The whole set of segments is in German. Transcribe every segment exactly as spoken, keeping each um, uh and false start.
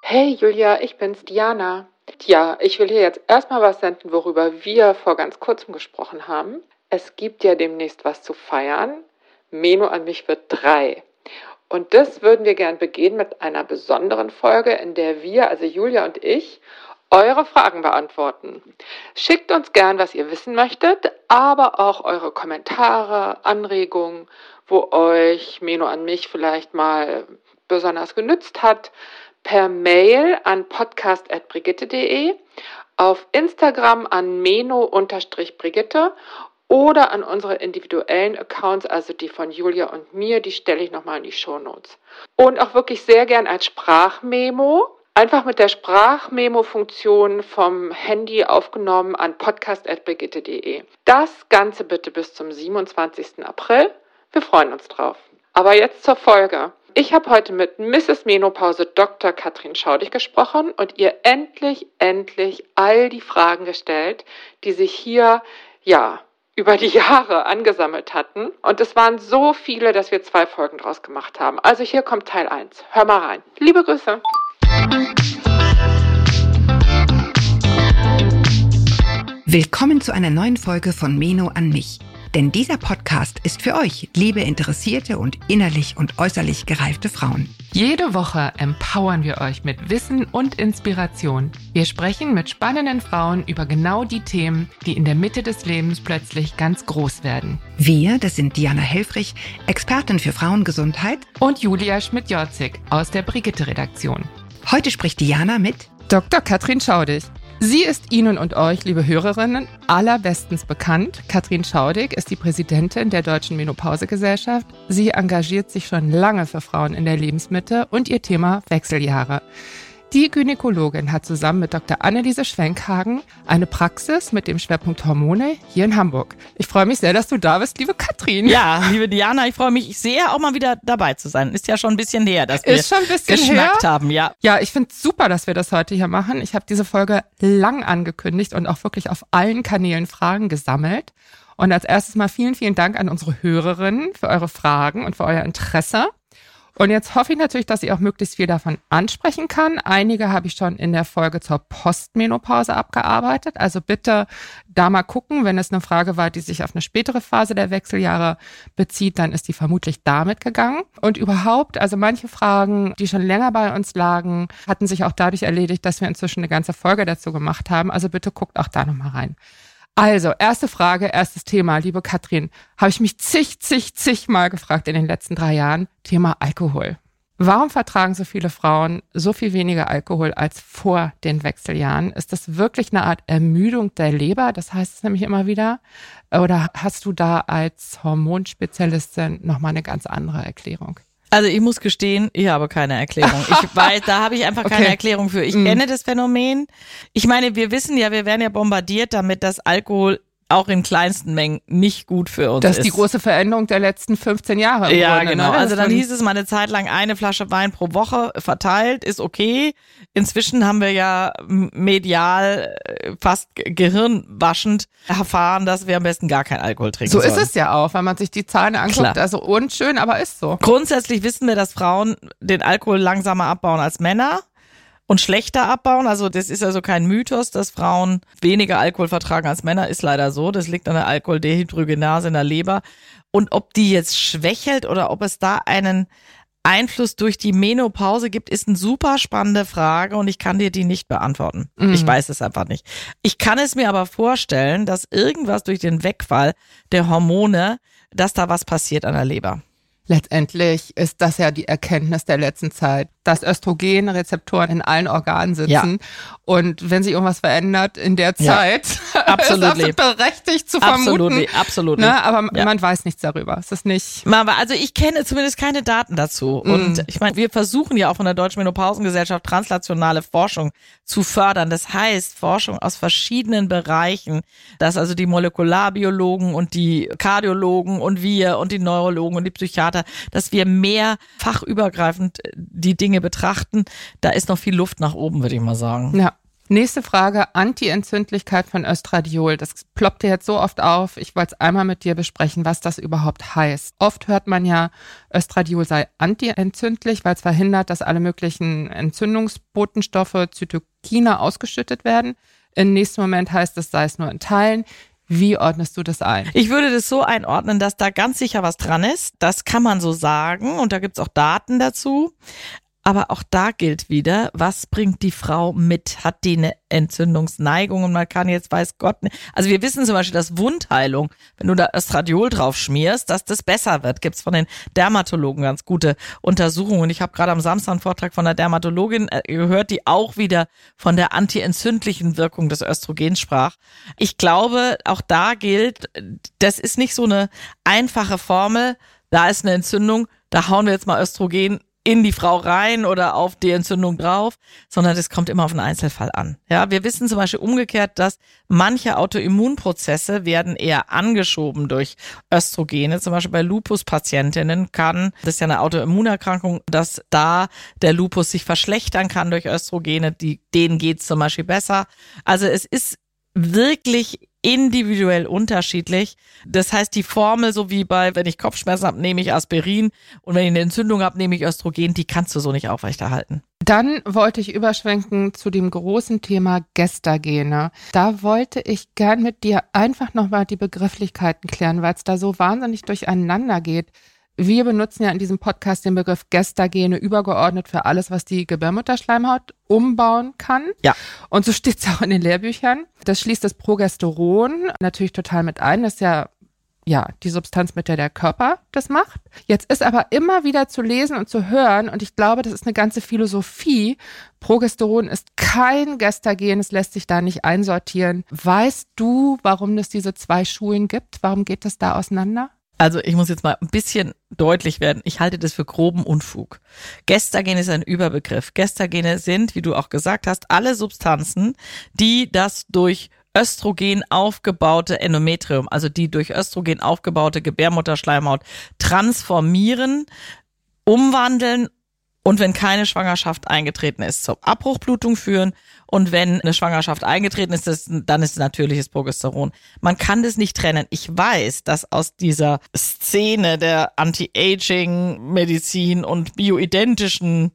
Hey Julia, ich bin's, Diana. Tja, ich will hier jetzt erstmal was senden, worüber wir vor ganz kurzem gesprochen haben. Es gibt ja demnächst was zu feiern. Meno an mich wird drei. Und das würden wir gern begehen mit einer besonderen Folge, in der wir, also Julia und ich, eure Fragen beantworten. Schickt uns gern, was ihr wissen möchtet, aber auch eure Kommentare, Anregungen, wo euch Meno an mich vielleicht mal besonders genützt hat, per Mail an podcast at brigitte punkt de, auf Instagram an meno-brigitte oder an unsere individuellen Accounts, also die von Julia und mir, die stelle ich nochmal in die Shownotes. Und auch wirklich sehr gern als Sprachmemo, einfach mit der Sprachmemo-Funktion vom Handy aufgenommen an podcast at brigitte punkt de. Das Ganze bitte bis zum siebenundzwanzigsten April. Wir freuen uns drauf. Aber jetzt zur Folge. Ich habe heute mit Misses Menopause Doktor Katrin Schaudig gesprochen und ihr endlich, endlich all die Fragen gestellt, die sich hier, ja, über die Jahre angesammelt hatten. Und es waren so viele, dass wir zwei Folgen draus gemacht haben. Also hier kommt Teil eins. Hör mal rein. Liebe Grüße. Willkommen zu einer neuen Folge von Meno an mich. Denn dieser Podcast ist für euch, liebe interessierte und innerlich und äußerlich gereifte Frauen. Jede Woche empowern wir euch mit Wissen und Inspiration. Wir sprechen mit spannenden Frauen über genau die Themen, die in der Mitte des Lebens plötzlich ganz groß werden. Wir, das sind Diana Helfrich, Expertin für Frauengesundheit, und Julia Schmidt-Jorzig aus der Brigitte-Redaktion. Heute spricht Diana mit Doktor Katrin Schaudig. Sie ist Ihnen und euch, liebe Hörerinnen, allerbestens bekannt. Katrin Schaudig ist die Präsidentin der Deutschen Menopausegesellschaft. Sie engagiert sich schon lange für Frauen in der Lebensmitte und ihr Thema Wechseljahre. Die Gynäkologin hat zusammen mit Doktor Anneliese Schwenkhagen eine Praxis mit dem Schwerpunkt Hormone hier in Hamburg. Ich freue mich sehr, dass du da bist, liebe Katrin. Ja, liebe Diana, ich freue mich sehr, auch mal wieder dabei zu sein. Ist ja schon ein bisschen her, dass wir Ist schon ein bisschen geschnackt her. haben. Ja, ja, ich finde es super, dass wir das heute hier machen. Ich habe diese Folge lang angekündigt und auch wirklich auf allen Kanälen Fragen gesammelt. Und als erstes mal vielen, vielen Dank an unsere Hörerinnen für eure Fragen und für euer Interesse. Und jetzt hoffe ich natürlich, dass ich auch möglichst viel davon ansprechen kann. Einige habe ich schon in der Folge zur Postmenopause abgearbeitet. Also bitte da mal gucken, wenn es eine Frage war, die sich auf eine spätere Phase der Wechseljahre bezieht, dann ist die vermutlich damit gegangen. Und überhaupt, also manche Fragen, die schon länger bei uns lagen, hatten sich auch dadurch erledigt, dass wir inzwischen eine ganze Folge dazu gemacht haben. Also bitte guckt auch da nochmal rein. Also, erste Frage, erstes Thema, liebe Katrin, habe ich mich zig, zig, zig Mal gefragt in den letzten drei Jahren, Thema Alkohol. Warum vertragen so viele Frauen so viel weniger Alkohol als vor den Wechseljahren? Ist das wirklich eine Art Ermüdung der Leber? Das heißt es nämlich immer wieder. Oder hast du da als Hormonspezialistin nochmal eine ganz andere Erklärung? Also ich muss gestehen, ich habe keine Erklärung. Ich weiß, da habe ich einfach keine Okay. Erklärung für. Ich Mm. kenne das Phänomen. Ich meine, wir wissen ja, wir werden ja bombardiert damit, dass Alkohol auch in kleinsten Mengen nicht gut für uns Das ist. ist die große Veränderung der letzten fünfzehn Jahre. Im Ja, Grunde, genau. ne? Also dann Das- hieß es mal eine Zeit lang eine Flasche Wein pro Woche verteilt, ist okay. Inzwischen haben wir ja medial äh, fast gehirnwaschend erfahren, dass wir am besten gar keinen Alkohol trinken So sollen. ist es ja auch, wenn man sich die Zahlen anguckt. Klar. Also unschön, aber ist so. Grundsätzlich wissen wir, dass Frauen den Alkohol langsamer abbauen als Männer und schlechter abbauen. Also das ist also kein Mythos, dass Frauen weniger Alkohol vertragen als Männer, ist leider so. Das liegt an der Alkoholdehydrogenase in der Leber. Und ob die jetzt schwächelt oder ob es da einen Einfluss durch die Menopause gibt, ist eine super spannende Frage und ich kann dir die nicht beantworten. Mhm. Ich weiß es einfach nicht. Ich kann es mir aber vorstellen, dass irgendwas durch den Wegfall der Hormone, dass da was passiert an der Leber. Letztendlich ist das ja die Erkenntnis der letzten Zeit, dass Östrogenrezeptoren in allen Organen sitzen. Ja. Und wenn sich irgendwas verändert in der Ja. Zeit, Absolut. ist das berechtigt zu vermuten. Absolut, absolut. Ne? Aber Ja. man weiß nichts darüber. Es ist nicht... Aber also ich kenne zumindest keine Daten dazu. Mm. Und ich meine, wir versuchen ja auch von der Deutschen Menopausengesellschaft translationale Forschung zu fördern. Das heißt, Forschung aus verschiedenen Bereichen, dass also die Molekularbiologen und die Kardiologen und wir und die Neurologen und die Psychiater, dass wir mehr fachübergreifend die Dinge betrachten. Da ist noch viel Luft nach oben, würde ich mal sagen. Ja. Nächste Frage, Anti-Entzündlichkeit von Östradiol. Das ploppt dir jetzt so oft auf. Ich wollte es einmal mit dir besprechen, was das überhaupt heißt. Oft hört man ja, Östradiol sei anti-entzündlich, weil es verhindert, dass alle möglichen Entzündungsbotenstoffe, Zytokine ausgeschüttet werden. Im nächsten Moment heißt es, sei es nur in Teilen. Wie ordnest du das ein? Ich würde das so einordnen, dass da ganz sicher was dran ist. Das kann man so sagen und da gibt's auch Daten dazu. Aber auch da gilt wieder, was bringt die Frau mit? Hat die eine Entzündungsneigung? Und man kann jetzt, weiß Gott nicht. Also wir wissen zum Beispiel, dass Wundheilung, wenn du da Östradiol drauf schmierst, dass das besser wird. Gibt's von den Dermatologen ganz gute Untersuchungen. Und ich habe gerade am Samstag einen Vortrag von einer Dermatologin gehört, die auch wieder von der antientzündlichen Wirkung des Östrogens sprach. Ich glaube, auch da gilt, das ist nicht so eine einfache Formel. Da ist eine Entzündung, da hauen wir jetzt mal Östrogen in die Frau rein oder auf die Entzündung drauf, sondern das kommt immer auf den Einzelfall an. Ja, wir wissen zum Beispiel umgekehrt, dass manche Autoimmunprozesse werden eher angeschoben durch Östrogene. Zum Beispiel bei Lupus-Patientinnen kann, das ist ja eine Autoimmunerkrankung, dass da der Lupus sich verschlechtern kann durch Östrogene, die, denen geht's zum Beispiel besser. Also es ist wirklich individuell unterschiedlich. Das heißt, die Formel, so wie bei, wenn ich Kopfschmerzen habe, nehme ich Aspirin und wenn ich eine Entzündung habe, nehme ich Östrogen, die kannst du so nicht aufrechterhalten. Dann wollte ich überschwenken zu dem großen Thema Gestagene. Da wollte ich gern mit dir einfach nochmal die Begrifflichkeiten klären, weil es da so wahnsinnig durcheinander geht. Wir benutzen ja in diesem Podcast den Begriff Gestagene übergeordnet für alles, was die Gebärmutterschleimhaut umbauen kann. Ja. Und so steht es auch in den Lehrbüchern. Das schließt das Progesteron natürlich total mit ein. Das ist ja, ja die Substanz, mit der der Körper das macht. Jetzt ist aber immer wieder zu lesen und zu hören, und ich glaube, das ist eine ganze Philosophie. Progesteron ist kein Gestagen, es lässt sich da nicht einsortieren. Weißt du, warum es diese zwei Schulen gibt? Warum geht das da auseinander? Also ich muss jetzt mal ein bisschen deutlich werden. Ich halte das für groben Unfug. Gestagene ist ein Überbegriff. Gestagene sind, wie du auch gesagt hast, alle Substanzen, die das durch Östrogen aufgebaute Endometrium, also die durch Östrogen aufgebaute Gebärmutterschleimhaut transformieren, umwandeln und wenn keine Schwangerschaft eingetreten ist, zur Abbruchblutung führen. Und wenn eine Schwangerschaft eingetreten ist, das, dann ist es natürliches Progesteron. Man kann das nicht trennen. Ich weiß, dass aus dieser Szene der Anti-Aging-Medizin und bioidentischen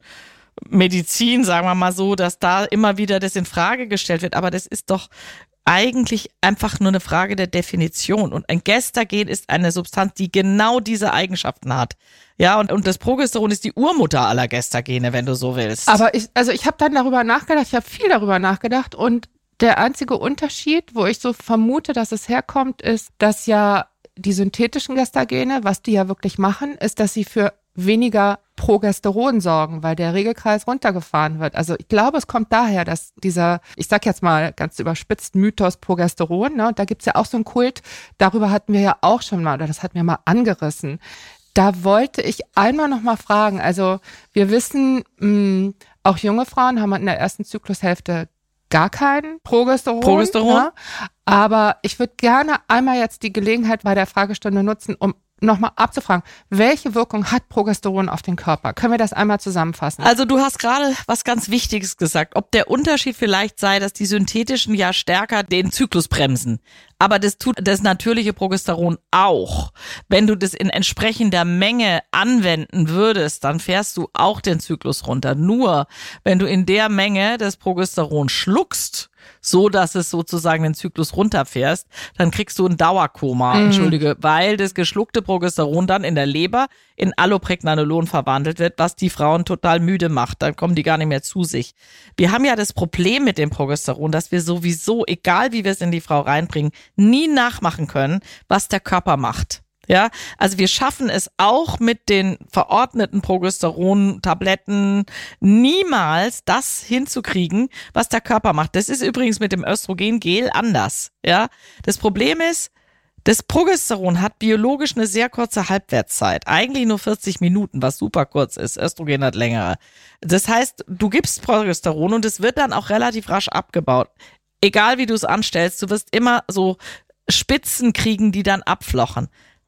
Medizin, sagen wir mal so, dass da immer wieder das in Frage gestellt wird. Aber das ist doch eigentlich einfach nur eine Frage der Definition. Und ein Gestagen ist eine Substanz, die genau diese Eigenschaften hat. Ja, und, und das Progesteron ist die Urmutter aller Gestagene, wenn du so willst. Aber ich, also ich habe dann darüber nachgedacht, ich habe viel darüber nachgedacht und der einzige Unterschied, wo ich so vermute, dass es herkommt, ist, dass ja die synthetischen Gestagene, was die ja wirklich machen, ist, dass sie für weniger Progesteron sorgen, weil der Regelkreis runtergefahren wird. Also ich glaube, es kommt daher, dass dieser, ich sag jetzt mal ganz überspitzt, Mythos Progesteron, ne, und da gibt's ja auch so einen Kult, darüber hatten wir ja auch schon mal, oder das hatten wir mal angerissen. Da wollte ich einmal noch mal fragen, also wir wissen, mh, auch junge Frauen haben in der ersten Zyklushälfte gar kein Progesteron. Progesteron. Ne? Aber ich würde gerne einmal jetzt die Gelegenheit bei der Fragestunde nutzen, um nochmal abzufragen, welche Wirkung hat Progesteron auf den Körper? Können wir das einmal zusammenfassen? Also du hast gerade was ganz Wichtiges gesagt, ob der Unterschied vielleicht sei, dass die synthetischen ja stärker den Zyklus bremsen. Aber das tut das natürliche Progesteron auch. Wenn du das in entsprechender Menge anwenden würdest, dann fährst du auch den Zyklus runter. Nur, wenn du in der Menge das Progesteron schluckst, so dass es sozusagen den Zyklus runterfährst, dann kriegst du ein Dauerkoma, mhm. entschuldige, weil das geschluckte Progesteron dann in der Leber in Allopregnanolon verwandelt wird, was die Frauen total müde macht. Dann kommen die gar nicht mehr zu sich. Wir haben ja das Problem mit dem Progesteron, dass wir sowieso, egal wie wir es in die Frau reinbringen, nie nachmachen können, was der Körper macht. Ja, also wir schaffen es auch mit den verordneten Progesteron-Tabletten niemals das hinzukriegen, was der Körper macht. Das ist übrigens mit dem Östrogengel anders. Ja, das Problem ist, das Progesteron hat biologisch eine sehr kurze Halbwertszeit. Eigentlich nur vierzig Minuten, was super kurz ist. Östrogen hat längere. Das heißt, du gibst Progesteron und es wird dann auch relativ rasch abgebaut. Egal wie du es anstellst, du wirst immer so Spitzen kriegen, die dann abflochen.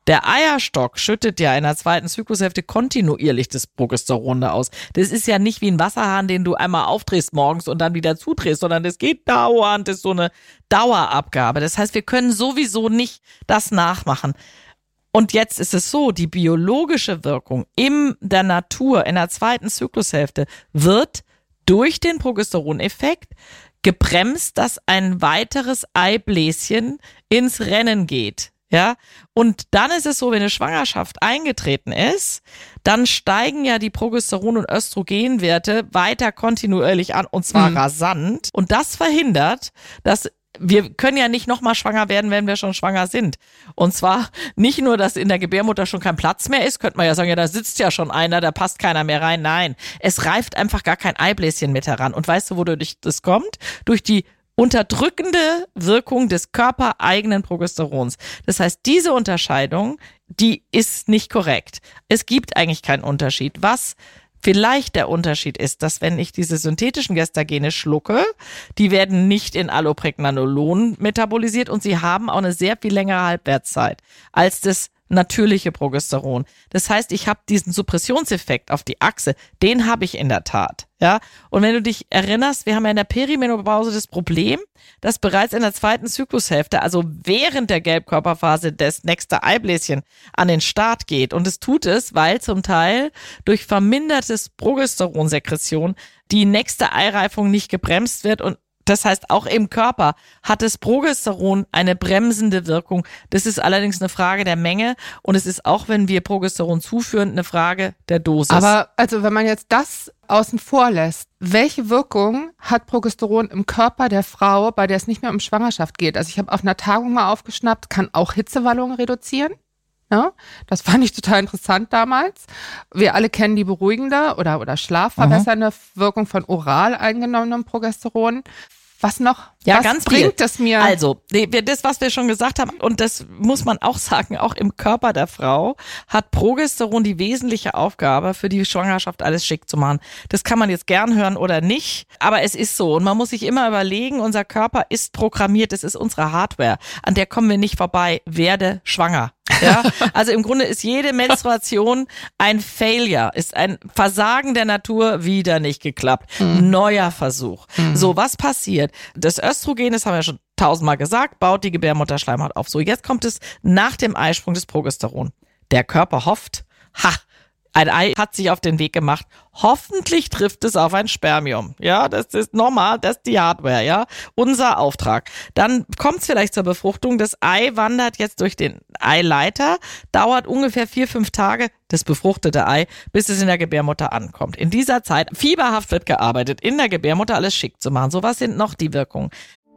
Der Eierstock schüttet ja in der zweiten Zyklushälfte kontinuierlich das Progesteron da aus. Das ist ja nicht wie ein Wasserhahn, den du einmal aufdrehst morgens und dann wieder zudrehst, sondern das geht dauernd, das ist so eine Dauerabgabe. Das heißt, wir können sowieso nicht das nachmachen. Und jetzt ist es so, die biologische Wirkung in der Natur, in der zweiten Zyklushälfte wird durch den Progesteroneffekt gebremst, dass ein weiteres Eibläschen ins Rennen geht. Ja, und dann ist es so, wenn eine Schwangerschaft eingetreten ist, dann steigen ja die Progesteron- und Östrogenwerte weiter kontinuierlich an, und zwar mhm. rasant. Und das verhindert, dass wir können ja nicht nochmal schwanger werden, wenn wir schon schwanger sind. Und zwar nicht nur, dass in der Gebärmutter schon kein Platz mehr ist, könnte man ja sagen, ja, da sitzt ja schon einer, da passt keiner mehr rein. Nein, es reift einfach gar kein Eibläschen mit heran. Und weißt du, wodurch das kommt? Durch die unterdrückende Wirkung des körpereigenen Progesterons. Das heißt, diese Unterscheidung, die ist nicht korrekt. Es gibt eigentlich keinen Unterschied. Was vielleicht der Unterschied ist, dass wenn ich diese synthetischen Gestagene schlucke, die werden nicht in Allopregnanolon metabolisiert und sie haben auch eine sehr viel längere Halbwertszeit als das natürliche Progesteron. Das heißt, ich habe diesen Suppressionseffekt auf die Achse, den habe ich in der Tat. Ja, und wenn du dich erinnerst, wir haben ja in der Perimenopause das Problem, dass bereits in der zweiten Zyklushälfte, also während der Gelbkörperphase, das nächste Eibläschen an den Start geht. Und es tut es, weil zum Teil durch vermindertes Progesteronsekretion die nächste Eireifung nicht gebremst wird. Und das heißt, auch im Körper hat das Progesteron eine bremsende Wirkung. Das ist allerdings eine Frage der Menge und es ist auch, wenn wir Progesteron zuführen, eine Frage der Dosis. Aber also wenn man jetzt das außen vor lässt, welche Wirkung hat Progesteron im Körper der Frau, bei der es nicht mehr um Schwangerschaft geht? Also ich habe auf einer Tagung mal aufgeschnappt, kann auch Hitzewallungen reduzieren. Ja, das fand ich total interessant damals. Wir alle kennen die beruhigende oder, oder schlafverbessernde mhm. Wirkung von oral eingenommenem Progesteron. Was noch? Ja, was ganz bringt viel. es mir? Also, das, was wir schon gesagt haben, und das muss man auch sagen, auch im Körper der Frau hat Progesteron die wesentliche Aufgabe, für die Schwangerschaft alles schick zu machen. Das kann man jetzt gern hören oder nicht, aber es ist so. Und man muss sich immer überlegen, unser Körper ist programmiert, das ist unsere Hardware. An der kommen wir nicht vorbei. Werde schwanger. Ja, also im Grunde ist jede Menstruation ein Failure, ist ein Versagen der Natur, wieder nicht geklappt. Mhm. Neuer Versuch. Mhm. So, was passiert? Das Östrogen, das haben wir schon tausendmal gesagt, baut die Gebärmutterschleimhaut auf. So, jetzt kommt es nach dem Eisprung des Progesteron. Der Körper hofft, ha, ein Ei hat sich auf den Weg gemacht. Hoffentlich trifft es auf ein Spermium. Ja, das ist normal, das ist die Hardware, ja. Unser Auftrag. Dann kommt es vielleicht zur Befruchtung. Das Ei wandert jetzt durch den Eileiter, dauert ungefähr vier, fünf Tage, das befruchtete Ei, bis es in der Gebärmutter ankommt. In dieser Zeit, fieberhaft wird gearbeitet, in der Gebärmutter alles schick zu machen. So, was sind noch die Wirkungen?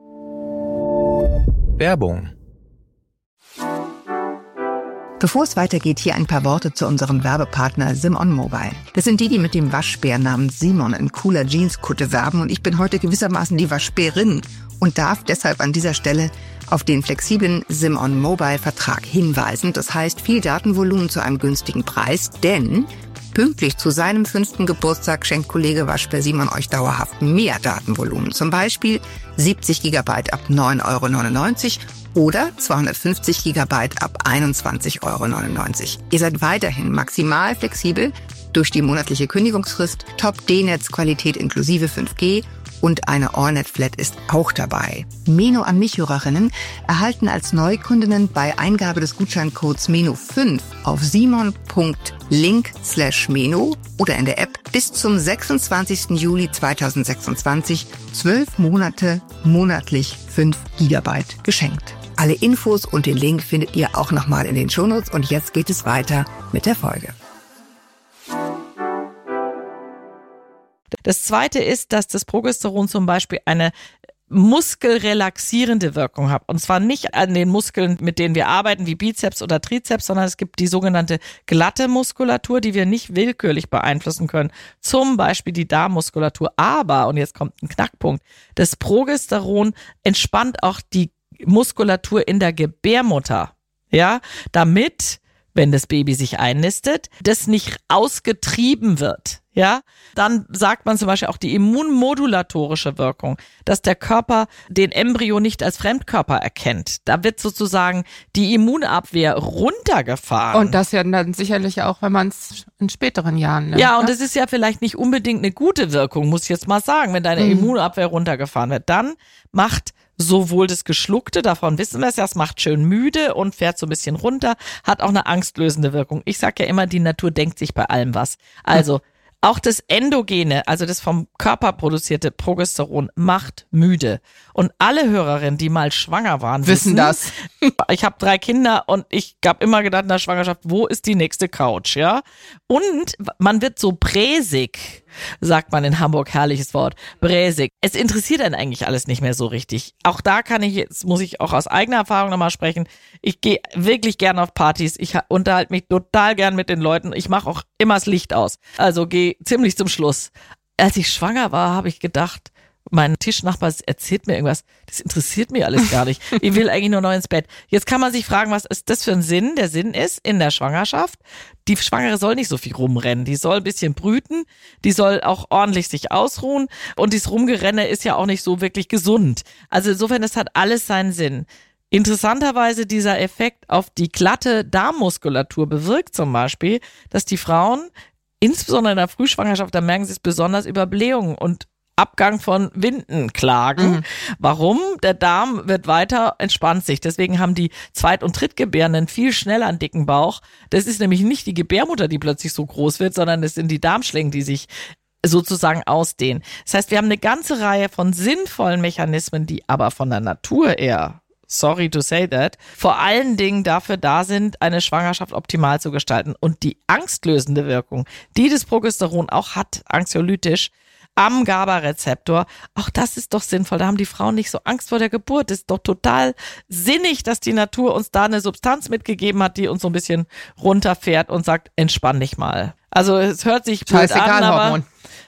Werbung. Bevor es weitergeht, hier ein paar Worte zu unserem Werbepartner Simon Mobile. Das sind die, die mit dem Waschbär namens Simon in cooler Jeanskutte werben und ich bin heute gewissermaßen die Waschbärin und darf deshalb an dieser Stelle auf den flexiblen Simon Mobile Vertrag hinweisen. Das heißt, viel Datenvolumen zu einem günstigen Preis, denn pünktlich zu seinem fünften Geburtstag schenkt Kollege Waschbär Simon euch dauerhaft mehr Datenvolumen. Zum Beispiel siebzig Gigabyte ab neun Euro neunundneunzig oder zweihundertfünfzig Gigabyte ab einundzwanzig Euro neunundneunzig. Ihr seid weiterhin maximal flexibel durch die monatliche Kündigungsfrist, Top-D-Netz-Qualität inklusive fünf G und eine AllNet-Flat ist auch dabei. Meno an mich-Hörerinnen erhalten als Neukundinnen bei Eingabe des Gutscheincodes Meno fünf auf simon.link slash Meno oder in der App bis zum sechsundzwanzigsten Juli zweitausendsechsundzwanzig zwölf Monate monatlich fünf Gigabyte geschenkt. Alle Infos und den Link findet ihr auch nochmal in den Shownotes und jetzt geht es weiter mit der Folge. Das zweite ist, dass das Progesteron zum Beispiel eine muskelrelaxierende Wirkung hat. Und zwar nicht an den Muskeln, mit denen wir arbeiten, wie Bizeps oder Trizeps, sondern es gibt die sogenannte glatte Muskulatur, die wir nicht willkürlich beeinflussen können. Zum Beispiel die Darmmuskulatur. Aber, und jetzt kommt ein Knackpunkt, das Progesteron entspannt auch die Muskulatur in der Gebärmutter. Ja, damit wenn das Baby sich einnistet, das nicht ausgetrieben wird. Ja, dann sagt man zum Beispiel auch die immunmodulatorische Wirkung, dass der Körper den Embryo nicht als Fremdkörper erkennt. Da wird sozusagen die Immunabwehr runtergefahren. Und das ja dann sicherlich auch, wenn man es in späteren Jahren nimmt. Ja, und ne? das ist ja vielleicht nicht unbedingt eine gute Wirkung, muss ich jetzt mal sagen, wenn deine Mhm. Immunabwehr runtergefahren wird. Dann macht sowohl das Geschluckte, davon wissen wir es ja, es macht schön müde und fährt so ein bisschen runter, hat auch eine angstlösende Wirkung. Ich sag ja immer, die Natur denkt sich bei allem was. Also, auch das Endogene, also das vom Körper produzierte Progesteron, macht müde. Und alle Hörerinnen, die mal schwanger waren, Wissen wissen das. Ich habe drei Kinder und ich habe immer gedacht in der Schwangerschaft, wo ist die nächste Couch, ja? Und man wird so bräsig, sagt man in Hamburg, herrliches Wort, bräsig. Es interessiert einen eigentlich alles nicht mehr so richtig. Auch da kann ich, jetzt muss ich auch aus eigener Erfahrung nochmal sprechen, ich gehe wirklich gern auf Partys, ich unterhalte mich total gern mit den Leuten, ich mache auch immer das Licht aus, also gehe ziemlich zum Schluss. Als ich schwanger war, habe ich gedacht, mein Tischnachbar erzählt mir irgendwas, das interessiert mich alles gar nicht. Ich will eigentlich nur noch ins Bett. Jetzt kann man sich fragen, was ist das für ein Sinn? Der Sinn ist, in der Schwangerschaft, die Schwangere soll nicht so viel rumrennen. Die soll ein bisschen brüten, die soll auch ordentlich sich ausruhen und dieses Rumgerenne ist ja auch nicht so wirklich gesund. Also insofern, das hat alles seinen Sinn. Interessanterweise dieser Effekt auf die glatte Darmmuskulatur bewirkt zum Beispiel, dass die Frauen, insbesondere in der Frühschwangerschaft, da merken sie es besonders über Blähungen und Abgang von Winden klagen. Mhm. Warum? Der Darm wird weiter, entspannt sich. Deswegen haben die Zweit- und Drittgebärenden viel schneller einen dicken Bauch. Das ist nämlich nicht die Gebärmutter, die plötzlich so groß wird, sondern es sind die Darmschlingen, die sich sozusagen ausdehnen. Das heißt, wir haben eine ganze Reihe von sinnvollen Mechanismen, die aber von der Natur eher, sorry to say that, vor allen Dingen dafür da sind, eine Schwangerschaft optimal zu gestalten. Und die angstlösende Wirkung, die das Progesteron auch hat, anxiolytisch, am GABA-Rezeptor, auch das ist doch sinnvoll. Da haben die Frauen nicht so Angst vor der Geburt. Das ist doch total sinnig, dass die Natur uns da eine Substanz mitgegeben hat, die uns so ein bisschen runterfährt und sagt, entspann dich mal. Also es hört sich blöd an, aber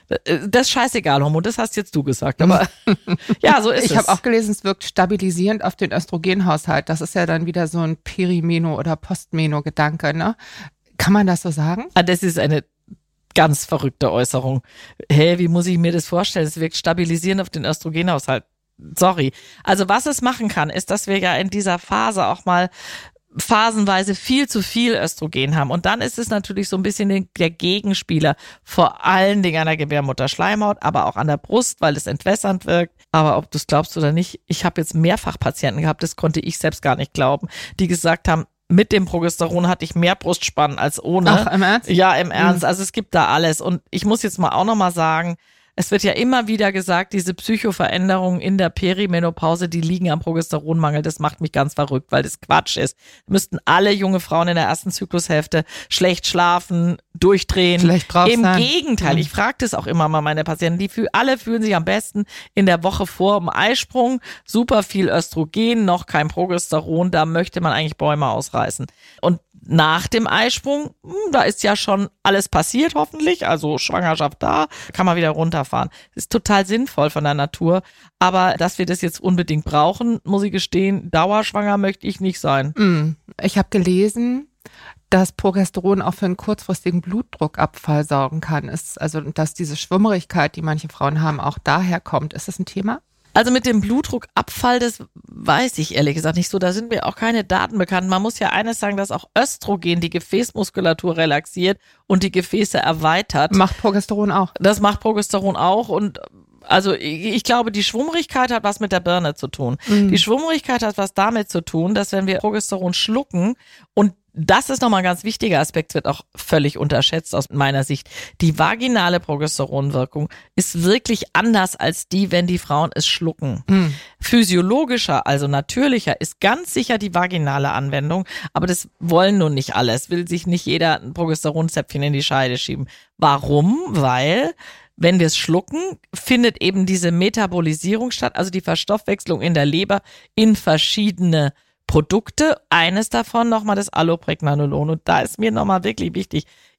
das Scheißegal-Hormon, das hast jetzt du gesagt. Aber ja, so ist ich es. Ich habe auch gelesen, es wirkt stabilisierend auf den Östrogenhaushalt. Das ist ja dann wieder so ein Perimeno- oder Postmeno-Gedanke, ne? Kann man das so sagen? Ah, das ist eine ganz verrückte Äußerung. Hä, wie muss ich mir das vorstellen? Es wirkt stabilisierend auf den Östrogenhaushalt. Sorry. Also was es machen kann, ist, dass wir ja in dieser Phase auch mal phasenweise viel zu viel Östrogen haben. Und dann ist es natürlich so ein bisschen der Gegenspieler, vor allen Dingen an der Gebärmutterschleimhaut, aber auch an der Brust, weil es entwässernd wirkt. Aber ob du es glaubst oder nicht, ich habe jetzt mehrfach Patienten gehabt, das konnte ich selbst gar nicht glauben, die gesagt haben, mit dem Progesteron hatte ich mehr Brustspannen als ohne. Ach, im Ernst? Ja, im Ernst. Also es gibt da alles. Und ich muss jetzt mal auch nochmal sagen, es wird ja immer wieder gesagt, diese Psychoveränderungen in der Perimenopause, die liegen am Progesteronmangel. Das macht mich ganz verrückt, weil das Quatsch ist. Müssten alle junge Frauen in der ersten Zyklushälfte schlecht schlafen, durchdrehen. Schlecht drauf Im sein. Gegenteil, Mhm. ich frage das auch immer mal meine Patienten, die fühl, alle fühlen sich am besten in der Woche vor dem Eisprung. Super viel Östrogen, noch kein Progesteron, da möchte man eigentlich Bäume ausreißen. Und nach dem Eisprung, da ist ja schon alles passiert hoffentlich, also Schwangerschaft da, kann man wieder runterfahren. Ist total sinnvoll von der Natur, aber dass wir das jetzt unbedingt brauchen, muss ich gestehen, dauerschwanger möchte ich nicht sein. Ich habe gelesen, dass Progesteron auch für einen kurzfristigen Blutdruckabfall sorgen kann. Ist also, dass diese Schwummerigkeit, die manche Frauen haben, auch daher kommt. Ist das ein Thema? Also mit dem Blutdruckabfall, das weiß ich ehrlich gesagt nicht so. Da sind mir auch keine Daten bekannt. Man muss ja eines sagen, dass auch Östrogen die Gefäßmuskulatur relaxiert und die Gefäße erweitert. Macht Progesteron auch. Das macht Progesteron auch und also ich, ich glaube, die Schwummrigkeit hat was mit der Birne zu tun. Mhm. Die Schwummrigkeit hat was damit zu tun, dass wenn wir Progesteron schlucken und das ist nochmal ein ganz wichtiger Aspekt, wird auch völlig unterschätzt aus meiner Sicht. Die vaginale Progesteronwirkung ist wirklich anders als die, wenn die Frauen es schlucken. Mhm. Physiologischer, also natürlicher, ist ganz sicher die vaginale Anwendung, aber das wollen nun nicht alle. Es will sich nicht jeder ein Progesteronzäpfchen in die Scheide schieben. Warum? Weil wenn wir es schlucken, findet eben diese Metabolisierung statt, also die Verstoffwechslung in der Leber in verschiedene Produkte, eines davon nochmal das Allopregnanolon. Und da ist mir nochmal wirklich wichtig,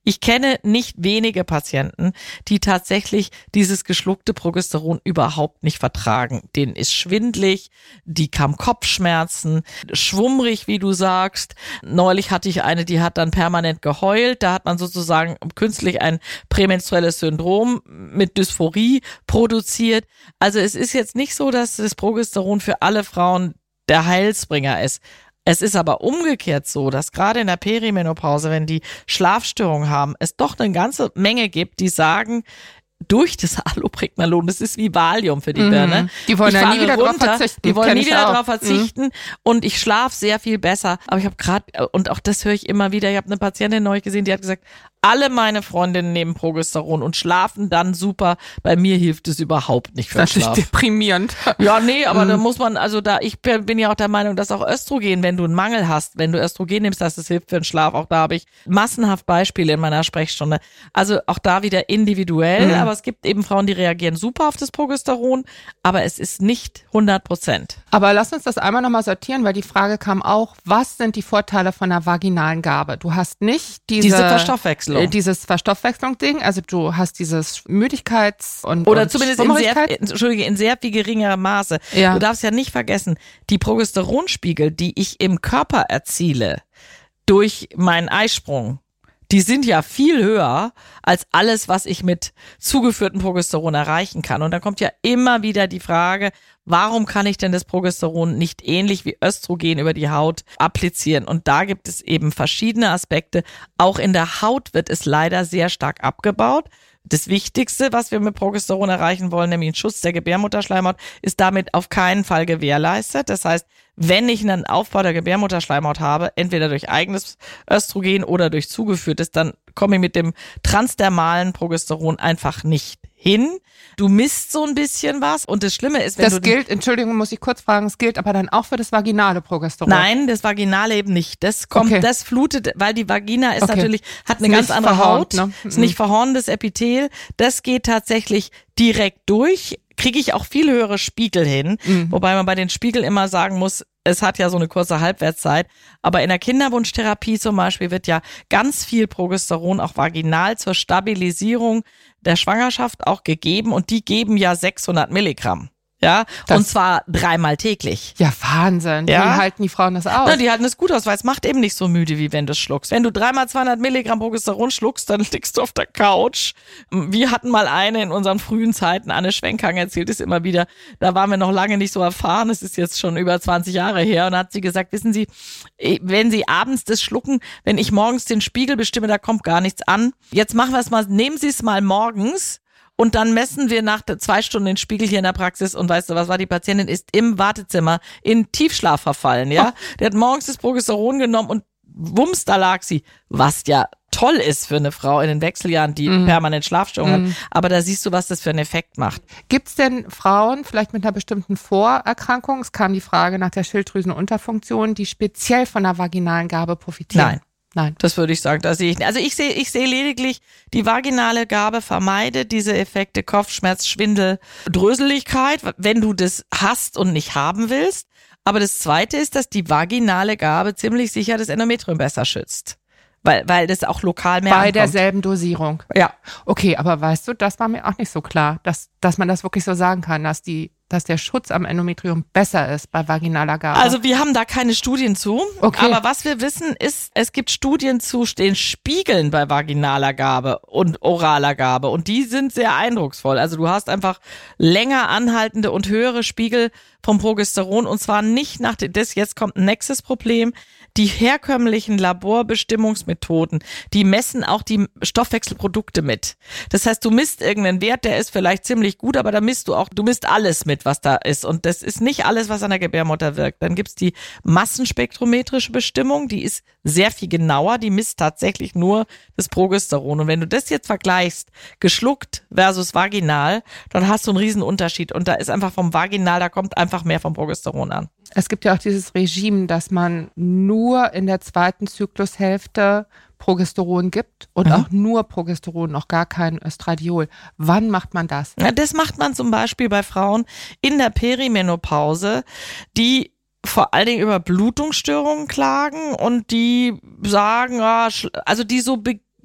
Ich kenne nicht wenige Patienten, die tatsächlich dieses geschluckte Progesteron überhaupt nicht vertragen. Denen ist schwindlig, die kam Kopfschmerzen, schwummrig, wie du sagst. Neulich hatte ich eine, die hat dann permanent geheult. Da hat man sozusagen künstlich ein prämenstruelles Syndrom mit Dysphorie produziert. Also es ist jetzt nicht so, dass das Progesteron für alle Frauen der Heilsbringer ist. Es ist aber umgekehrt so, dass gerade in der Perimenopause, wenn die Schlafstörungen haben, es doch eine ganze Menge gibt, die sagen, durch das Allopregnanolon, das ist wie Valium für die mhm. Birne. Die wollen ich ja nie wieder runter, drauf verzichten. Die wollen Kenn nie wieder auch. drauf verzichten mhm. und ich schlafe sehr viel besser. Aber ich habe gerade, und auch das höre ich immer wieder, ich habe eine Patientin neu gesehen, die hat gesagt, alle meine Freundinnen nehmen Progesteron und schlafen dann super. Bei mir hilft es überhaupt nicht für den Schlaf. Das ist deprimierend. Ja, nee, aber mhm. da muss man, also da, ich bin ja auch der Meinung, dass auch Östrogen, wenn du einen Mangel hast, wenn du Östrogen nimmst, dass es hilft für den Schlaf. Auch da habe ich massenhaft Beispiele in meiner Sprechstunde. Also auch da wieder individuell, mhm. aber es gibt eben Frauen, die reagieren super auf das Progesteron, aber es ist nicht hundert Prozent. Aber lass uns das einmal nochmal sortieren, weil die Frage kam auch, was sind die Vorteile von einer vaginalen Gabe? Du hast nicht diese, diese Verstoffwechslung. Äh, dieses Verstoffwechslungsding, also du hast dieses Müdigkeits- und Oder und zumindest in sehr, Entschuldige, in sehr viel geringerem Maße. Ja. Du darfst ja nicht vergessen, die Progesteronspiegel, die ich im Körper erziele durch meinen Eisprung, die sind ja viel höher als alles, was ich mit zugeführtem Progesteron erreichen kann. Und dann kommt ja immer wieder die Frage, warum kann ich denn das Progesteron nicht ähnlich wie Östrogen über die Haut applizieren? Und da gibt es eben verschiedene Aspekte. Auch in der Haut wird es leider sehr stark abgebaut. Das Wichtigste, was wir mit Progesteron erreichen wollen, nämlich den Schutz der Gebärmutterschleimhaut, ist damit auf keinen Fall gewährleistet. Das heißt, wenn ich einen Aufbau der Gebärmutterschleimhaut habe, entweder durch eigenes Östrogen oder durch zugeführtes, dann komme ich mit dem transdermalen Progesteron einfach nicht hin. Du misst so ein bisschen was und das Schlimme ist, wenn das du... Das gilt, Entschuldigung, muss ich kurz fragen, es gilt aber dann auch für das vaginale Progesteron? Nein, das vaginale eben nicht. Das kommt, okay. das flutet, weil die Vagina ist okay. natürlich, hat eine ist ganz andere verhornt, Haut, ne? ist nicht verhornendes Epithel. Das geht tatsächlich direkt durch, kriege ich auch viel höhere Spiegel hin, mhm. wobei man bei den Spiegeln immer sagen muss, es hat ja so eine kurze Halbwertszeit, aber in der Kinderwunschtherapie zum Beispiel wird ja ganz viel Progesteron auch vaginal zur Stabilisierung der Schwangerschaft auch gegeben und die geben ja sechshundert Milligramm. Ja, das, und zwar dreimal täglich. Ja, Wahnsinn. Ja? Wie halten die Frauen das aus? Na, die halten es gut aus, weil es macht eben nicht so müde, wie wenn du es schluckst. Wenn du dreimal zweihundert Milligramm Progesteron schluckst, dann liegst du auf der Couch. Wir hatten mal eine in unseren frühen Zeiten, Anne Schwenkhang erzählt es immer wieder, da waren wir noch lange nicht so erfahren, es ist jetzt schon über zwanzig Jahre her, und hat sie gesagt, wissen Sie, wenn Sie abends das schlucken, wenn ich morgens den Spiegel bestimme, da kommt gar nichts an. Jetzt machen wir es mal, nehmen Sie es mal morgens. Und dann messen wir nach zwei Stunden den Spiegel hier in der Praxis und weißt du, was war, die Patientin ist im Wartezimmer in Tiefschlaf verfallen, ja. Oh. Der hat morgens das Progesteron genommen und wumms, da lag sie. Was ja toll ist für eine Frau in den Wechseljahren, die mm. permanent Schlafstörungen mm. hat. Aber da siehst du, was das für einen Effekt macht. Gibt es denn Frauen, vielleicht mit einer bestimmten Vorerkrankung, es kam die Frage nach der Schilddrüsenunterfunktion, die speziell von einer vaginalen Gabe profitieren? Nein. Nein, das würde ich sagen, da sehe ich nicht. Also ich sehe, ich sehe lediglich, die vaginale Gabe vermeidet diese Effekte Kopfschmerz, Schwindel, Dröseligkeit, wenn du das hast und nicht haben willst. Aber das Zweite ist, dass die vaginale Gabe ziemlich sicher das Endometrium besser schützt. Weil, weil das auch lokal mehr Bei ankommt. derselben Dosierung. Ja. Okay, aber weißt du, das war mir auch nicht so klar, dass, dass man das wirklich so sagen kann, dass die, dass der Schutz am Endometrium besser ist bei vaginaler Gabe. Also wir haben da keine Studien zu. Okay. Aber was wir wissen ist, es gibt Studien zu den Spiegeln bei vaginaler Gabe und oraler Gabe. Und die sind sehr eindrucksvoll. Also du hast einfach länger anhaltende und höhere Spiegel vom Progesteron. Und zwar nicht nach dem, das jetzt kommt ein nächstes Problem. Die herkömmlichen Laborbestimmungsmethoden, die messen auch die Stoffwechselprodukte mit. Das heißt, du misst irgendeinen Wert, der ist vielleicht ziemlich gut, aber da misst du auch, du misst alles mit, was da ist. Und das ist nicht alles, was an der Gebärmutter wirkt. Dann gibt's die massenspektrometrische Bestimmung, die ist sehr viel genauer, die misst tatsächlich nur das Progesteron. Und wenn du das jetzt vergleichst, geschluckt versus vaginal, dann hast du einen riesen Unterschied. Und da ist einfach vom Vaginal, da kommt einfach mehr vom Progesteron an. Es gibt ja auch dieses Regime, dass man nur in der zweiten Zyklushälfte Progesteron gibt und mhm. auch nur Progesteron, noch gar kein Östradiol. Wann macht man das? Ja, das macht man zum Beispiel bei Frauen in der Perimenopause, die vor allen Dingen über Blutungsstörungen klagen und die sagen, also die so be-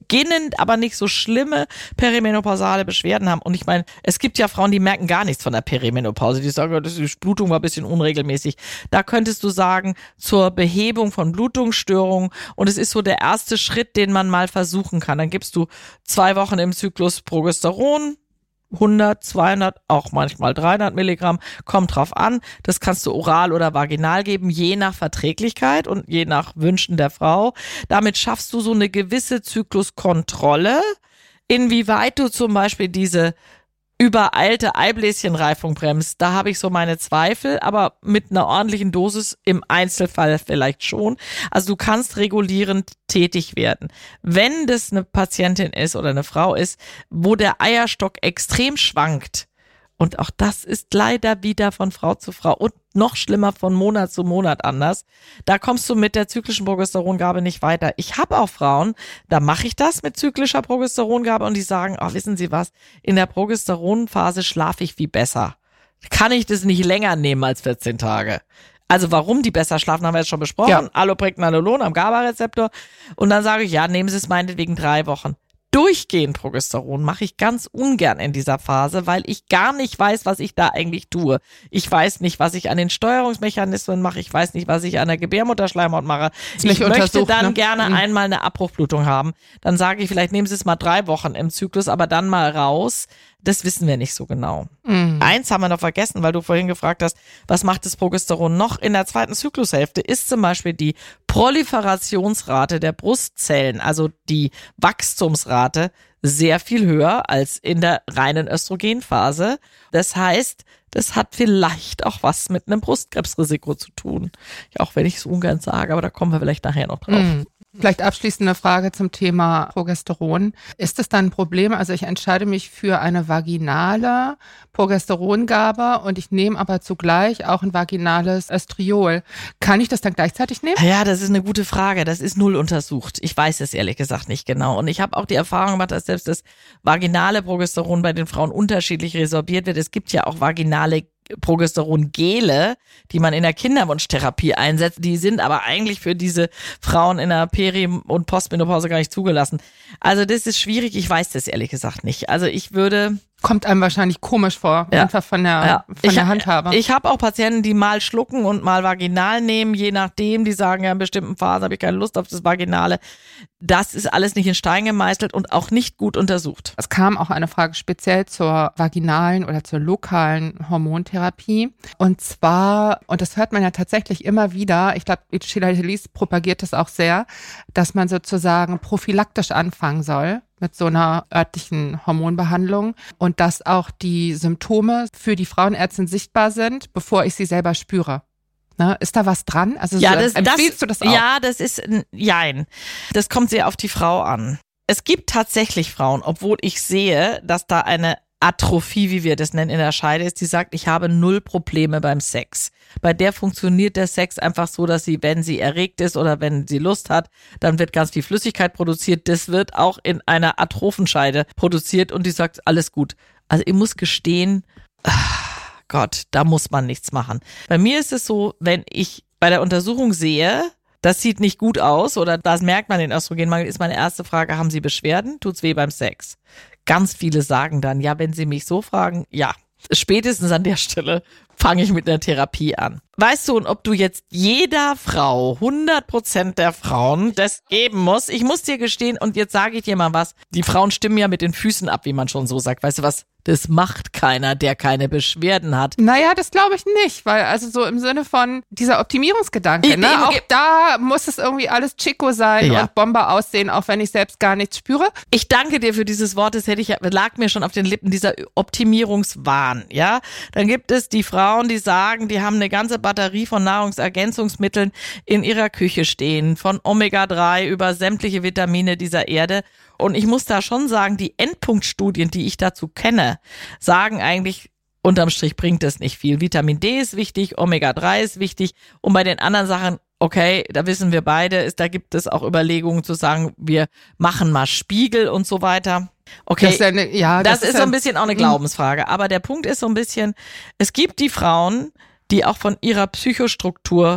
beginnend, aber nicht so schlimme perimenopausale Beschwerden haben. Und ich meine, es gibt ja Frauen, die merken gar nichts von der Perimenopause. Die sagen, die Blutung war ein bisschen unregelmäßig. Da könntest du sagen, zur Behebung von Blutungsstörungen. Und es ist so der erste Schritt, den man mal versuchen kann. Dann gibst du zwei Wochen im Zyklus Progesteron, hundert, zweihundert, auch manchmal dreihundert Milligramm, kommt drauf an. Das kannst du oral oder vaginal geben, je nach Verträglichkeit und je nach Wünschen der Frau. Damit schaffst du so eine gewisse Zykluskontrolle, inwieweit du zum Beispiel diese übereilte Eibläschenreifung bremst. Da habe ich so meine Zweifel, aber mit einer ordentlichen Dosis im Einzelfall vielleicht schon. Also du kannst regulierend tätig werden. Wenn das eine Patientin ist oder eine Frau ist, wo der Eierstock extrem schwankt, und auch das ist leider wieder von Frau zu Frau und noch schlimmer von Monat zu Monat anders. Da kommst du mit der zyklischen Progesterongabe nicht weiter. Ich habe auch Frauen, da mache ich das mit zyklischer Progesterongabe und die sagen, oh, wissen Sie was, in der Progesteronphase schlafe ich viel besser. Kann ich das nicht länger nehmen als vierzehn Tage? Also warum die besser schlafen, haben wir jetzt schon besprochen. Ja. Allopregnanolon am GABA-Rezeptor. Und dann sage ich, ja, nehmen Sie es meinetwegen drei Wochen. Durchgehend Progesteron mache ich ganz ungern in dieser Phase, weil ich gar nicht weiß, was ich da eigentlich tue. Ich weiß nicht, was ich an den Steuerungsmechanismen mache. Ich weiß nicht, was ich an der Gebärmutterschleimhaut mache. Ich möchte dann ne? gerne mhm. einmal eine Abbruchblutung haben. Dann sage ich, vielleicht nehmen Sie es mal drei Wochen im Zyklus, aber dann mal raus. Das wissen wir nicht so genau. Mhm. Eins haben wir noch vergessen, weil du vorhin gefragt hast, was macht das Progesteron noch? In der zweiten Zyklushälfte ist zum Beispiel die Proliferationsrate der Brustzellen, also die Wachstumsrate, sehr viel höher als in der reinen Östrogenphase. Das heißt, das hat vielleicht auch was mit einem Brustkrebsrisiko zu tun. Auch wenn ich es ungern sage, aber da kommen wir vielleicht nachher noch drauf. Mhm. Vielleicht abschließende Frage zum Thema Progesteron. Ist es dann ein Problem? Also ich entscheide mich für eine vaginale Progesterongabe und ich nehme aber zugleich auch ein vaginales Östriol. Kann ich das dann gleichzeitig nehmen? Ja, das ist eine gute Frage. Das ist null untersucht. Ich weiß es ehrlich gesagt nicht genau. Und ich habe auch die Erfahrung gemacht, dass selbst das vaginale Progesteron bei den Frauen unterschiedlich resorbiert wird. Es gibt ja auch vaginale Progesterongele, die man in der Kinderwunschtherapie einsetzt, die sind aber eigentlich für diese Frauen in der Peri- und Postmenopause gar nicht zugelassen. Also das ist schwierig, ich weiß das ehrlich gesagt nicht. Also ich würde... Kommt einem wahrscheinlich komisch vor, ja. einfach von der, ja. von ich, der Handhabe. Ich habe auch Patienten, die mal schlucken und mal vaginal nehmen, je nachdem, die sagen, ja in bestimmten Phasen habe ich keine Lust auf das Vaginale. Das ist alles nicht in Stein gemeißelt und auch nicht gut untersucht. Es kam auch eine Frage speziell zur vaginalen oder zur lokalen Hormontherapie. Und zwar, und das hört man ja tatsächlich immer wieder, ich glaube, Sheila Delis propagiert das auch sehr, dass man sozusagen prophylaktisch anfangen soll mit so einer örtlichen Hormonbehandlung und dass auch die Symptome für die Frauenärztin sichtbar sind, bevor ich sie selber spüre. Ne? Ist da was dran? Also ja, so, das, empfiehlst das, du das auch? Ja, das ist, jein. Das kommt sehr auf die Frau an. Es gibt tatsächlich Frauen, obwohl ich sehe, dass da eine Atrophie, wie wir das nennen, in der Scheide ist, die sagt, ich habe null Probleme beim Sex. Bei der funktioniert der Sex einfach so, dass sie, wenn sie erregt ist oder wenn sie Lust hat, dann wird ganz viel Flüssigkeit produziert. Das wird auch in einer Atrophenscheide produziert und die sagt, alles gut. Also ich muss gestehen, ach Gott, da muss man nichts machen. Bei mir ist es so, wenn ich bei der Untersuchung sehe, das sieht nicht gut aus oder das merkt man den Östrogenmangel, ist meine erste Frage, haben Sie Beschwerden? Tut's weh beim Sex? Ganz viele sagen dann, ja, wenn Sie mich so fragen, ja. Spätestens an der Stelle fange ich mit einer Therapie an. Weißt du, und ob du jetzt jeder Frau, hundert Prozent der Frauen das geben musst, ich muss dir gestehen, und jetzt sage ich dir mal was, die Frauen stimmen ja mit den Füßen ab, wie man schon so sagt. Weißt du was? Das macht keiner, der keine Beschwerden hat. Naja, das glaube ich nicht, weil also so im Sinne von dieser Optimierungsgedanke, ich, ne? Auch da muss es irgendwie alles Chico sein ja. und Bombe aussehen, auch wenn ich selbst gar nichts spüre. Ich danke dir für dieses Wort, das hätte ich, lag mir schon auf den Lippen, dieser Optimierungswahn, ja? Dann gibt es die Frauen, die sagen, die haben eine ganze Batterie von Nahrungsergänzungsmitteln in ihrer Küche stehen, von Omega drei über sämtliche Vitamine dieser Erde. Und ich muss da schon sagen, die Endpunktstudien, die ich dazu kenne, sagen eigentlich, unterm Strich bringt es nicht viel. Vitamin D ist wichtig, Omega drei ist wichtig. Und bei den anderen Sachen, okay, da wissen wir beide, ist, da gibt es auch Überlegungen zu sagen, wir machen mal Spiegel und so weiter. Okay, das ist, eine, ja, das das ist ist so ein bisschen auch eine Glaubensfrage. Aber der Punkt ist so ein bisschen, es gibt die Frauen, die auch von ihrer Psychostruktur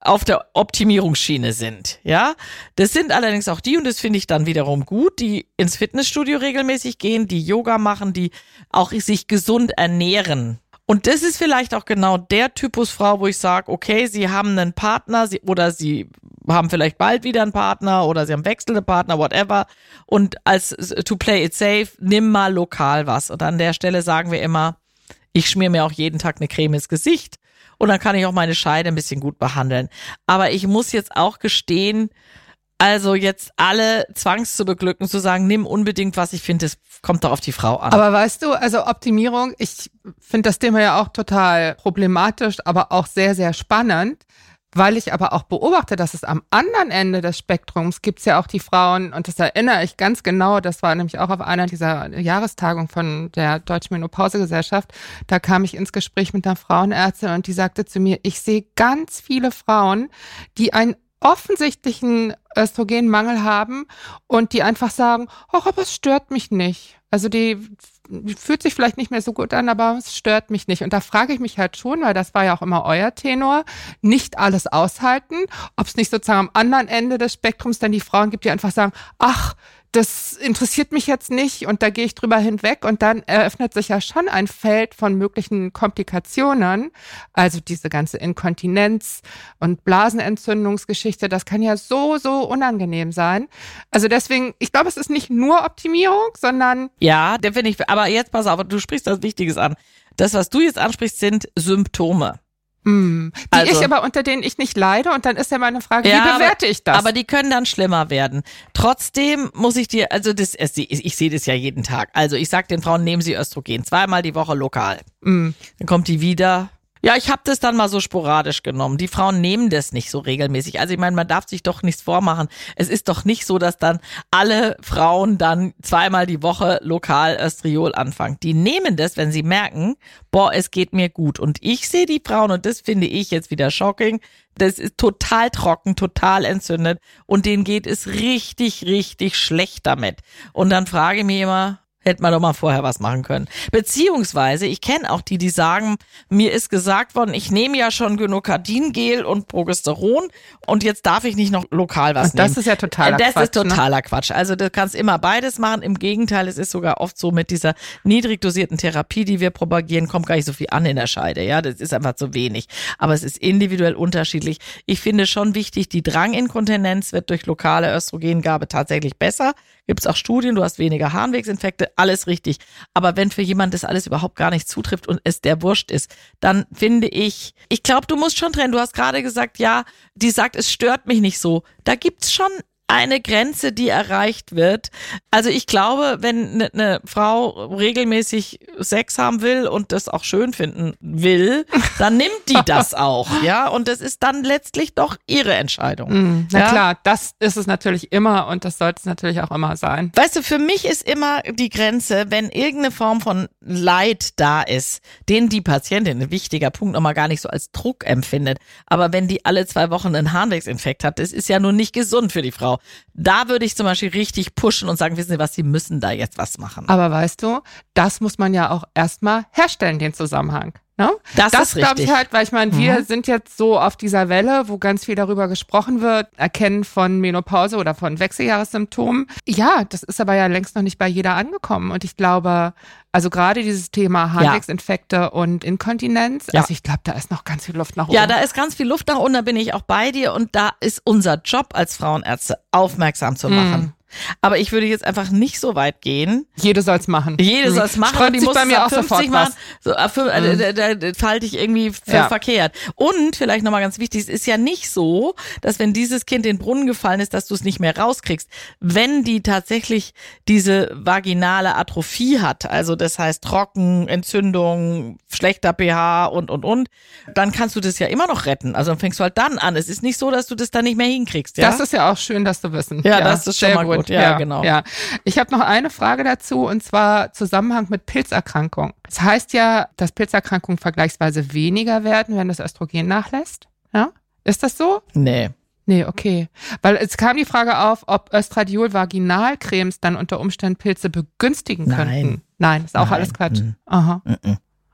auf der Optimierungsschiene sind, ja. Das sind allerdings auch die, und das finde ich dann wiederum gut, die ins Fitnessstudio regelmäßig gehen, die Yoga machen, die auch sich gesund ernähren. Und das ist vielleicht auch genau der Typus Frau, wo ich sage, okay, sie haben einen Partner sie, oder sie haben vielleicht bald wieder einen Partner oder sie haben wechselnde Partner, whatever. Und als to play it safe, nimm mal lokal was. Und an der Stelle sagen wir immer, ich schmier mir auch jeden Tag eine Creme ins Gesicht. Und dann kann ich auch meine Scheide ein bisschen gut behandeln. Aber ich muss jetzt auch gestehen, also jetzt alle zwangs zu beglücken, zu sagen, nimm unbedingt was, ich finde, das kommt doch auf die Frau an. Aber weißt du, also Optimierung, ich finde das Thema ja auch total problematisch, aber auch sehr, sehr spannend, weil ich aber auch beobachte, dass es am anderen Ende des Spektrums gibt es ja auch die Frauen, und das erinnere ich ganz genau, das war nämlich auch auf einer dieser Jahrestagungen von der Deutschen Menopausegesellschaft, da kam ich ins Gespräch mit einer Frauenärztin und die sagte zu mir, ich sehe ganz viele Frauen, die einen offensichtlichen Östrogenmangel haben und die einfach sagen, ach, aber es stört mich nicht. Also die fühlt sich vielleicht nicht mehr so gut an, aber es stört mich nicht. Und da frage ich mich halt schon, weil das war ja auch immer euer Tenor, nicht alles aushalten, ob es nicht sozusagen am anderen Ende des Spektrums dann die Frauen gibt, die einfach sagen, ach, das interessiert mich jetzt nicht und da gehe ich drüber hinweg, und dann eröffnet sich ja schon ein Feld von möglichen Komplikationen, also diese ganze Inkontinenz und Blasenentzündungsgeschichte, das kann ja so, so unangenehm sein. Also deswegen, ich glaube, es ist nicht nur Optimierung, sondern... Ja, definitiv, aber jetzt pass auf, du sprichst was Wichtiges an. Das, was du jetzt ansprichst, sind Symptome. Mm, die also, ich aber, unter denen ich nicht leide, und dann ist ja meine Frage, ja, wie bewerte aber, ich das? Aber die können dann schlimmer werden. Trotzdem muss ich dir, also das, ich, ich sehe das ja jeden Tag. Also ich sag den Frauen, nehmen sie Östrogen, zweimal die Woche lokal. Mm. Dann kommt die wieder. Ja, ich habe das dann mal so sporadisch genommen. Die Frauen nehmen das nicht so regelmäßig. Also ich meine, man darf sich doch nichts vormachen. Es ist doch nicht so, dass dann alle Frauen dann zweimal die Woche lokal Östriol anfangen. Die nehmen das, wenn sie merken, boah, es geht mir gut. Und ich sehe die Frauen, und das finde ich jetzt wieder shocking, das ist total trocken, total entzündet, und denen geht es richtig, richtig schlecht damit. Und dann frage ich mich immer, hätte man doch mal vorher was machen können. Beziehungsweise, ich kenne auch die, die sagen, mir ist gesagt worden, ich nehme ja schon Gynokardin-Gel und Progesteron und jetzt darf ich nicht noch lokal was und das nehmen. ist ja totaler das Quatsch. Das ist totaler ne? Quatsch. Also du kannst immer beides machen. Im Gegenteil, es ist sogar oft so, mit dieser niedrig dosierten Therapie, die wir propagieren, kommt gar nicht so viel an in der Scheide. Ja, das ist einfach zu wenig. Aber es ist individuell unterschiedlich. Ich finde schon wichtig, die Dranginkontinenz wird durch lokale Östrogengabe tatsächlich besser. Gibt es auch Studien, du hast weniger Harnwegsinfekte, alles richtig. Aber wenn für jemand das alles überhaupt gar nicht zutrifft und es der Wurscht ist, dann finde ich, ich glaube, du musst schon trennen. Du hast gerade gesagt, ja, die sagt, es stört mich nicht so. Da gibt's schon eine Grenze, die erreicht wird. Also ich glaube, wenn eine ne Frau regelmäßig Sex haben will und das auch schön finden will, dann nimmt die das auch, ja. Und das ist dann letztlich doch ihre Entscheidung. Mm, na ja? klar, das ist es natürlich immer, und das sollte es natürlich auch immer sein. Weißt du, für mich ist immer die Grenze, wenn irgendeine Form von Leid da ist, den die Patientin, ein wichtiger Punkt, nochmal gar nicht so als Druck empfindet. Aber wenn die alle zwei Wochen einen Harnwegsinfekt hat, das ist ja nun nicht gesund für die Frau. Da würde ich zum Beispiel richtig pushen und sagen, wissen Sie was, Sie müssen da jetzt was machen. Aber weißt du, das muss man ja auch erstmal herstellen, den Zusammenhang. Ne? Das, das ist richtig. glaube ich halt, weil ich meine, wir mhm. sind jetzt so auf dieser Welle, wo ganz viel darüber gesprochen wird, Erkennen von Menopause oder von Wechseljahressymptomen. Ja, das ist aber ja längst noch nicht bei jeder angekommen. Und ich glaube, also gerade dieses Thema Harnwegsinfekte ja. und Inkontinenz, ja. also ich glaube, da ist noch ganz viel Luft nach oben. Ja, da ist ganz viel Luft nach oben, da bin ich auch bei dir. Und da ist unser Job als Frauenärzte, aufmerksam zu machen. Mhm. Aber ich würde jetzt einfach nicht so weit gehen. Jede soll's machen. Jede mhm. soll's machen. Sträubt sich bei mir auch sofort machen. was. So, ab, mhm. da, da, da halte ich irgendwie für ja. verkehrt. Und vielleicht nochmal ganz wichtig, es ist ja nicht so, dass wenn dieses Kind in den Brunnen gefallen ist, dass du es nicht mehr rauskriegst. Wenn die tatsächlich diese vaginale Atrophie hat, also das heißt Trocken, Entzündung, schlechter pH und, und, und, dann kannst du das ja immer noch retten. Also dann fängst du halt dann an. Es ist nicht so, dass du das dann nicht mehr hinkriegst. Ja? Das ist ja auch schön, das zu wissen. Ja, ja das ist schon mal gut. gut. Ja, ja, genau. Ja. Ich habe noch eine Frage dazu, und zwar Zusammenhang mit Pilzerkrankungen. Das heißt ja, dass Pilzerkrankungen vergleichsweise weniger werden, wenn das Östrogen nachlässt. Ja? Ist das so? Nee. Nee, okay. Weil es kam die Frage auf, ob Östradiol-Vaginalcremes dann unter Umständen Pilze begünstigen könnten. Nein. Nein, ist auch Nein. alles Quatsch. Mhm. Aha. Mhm.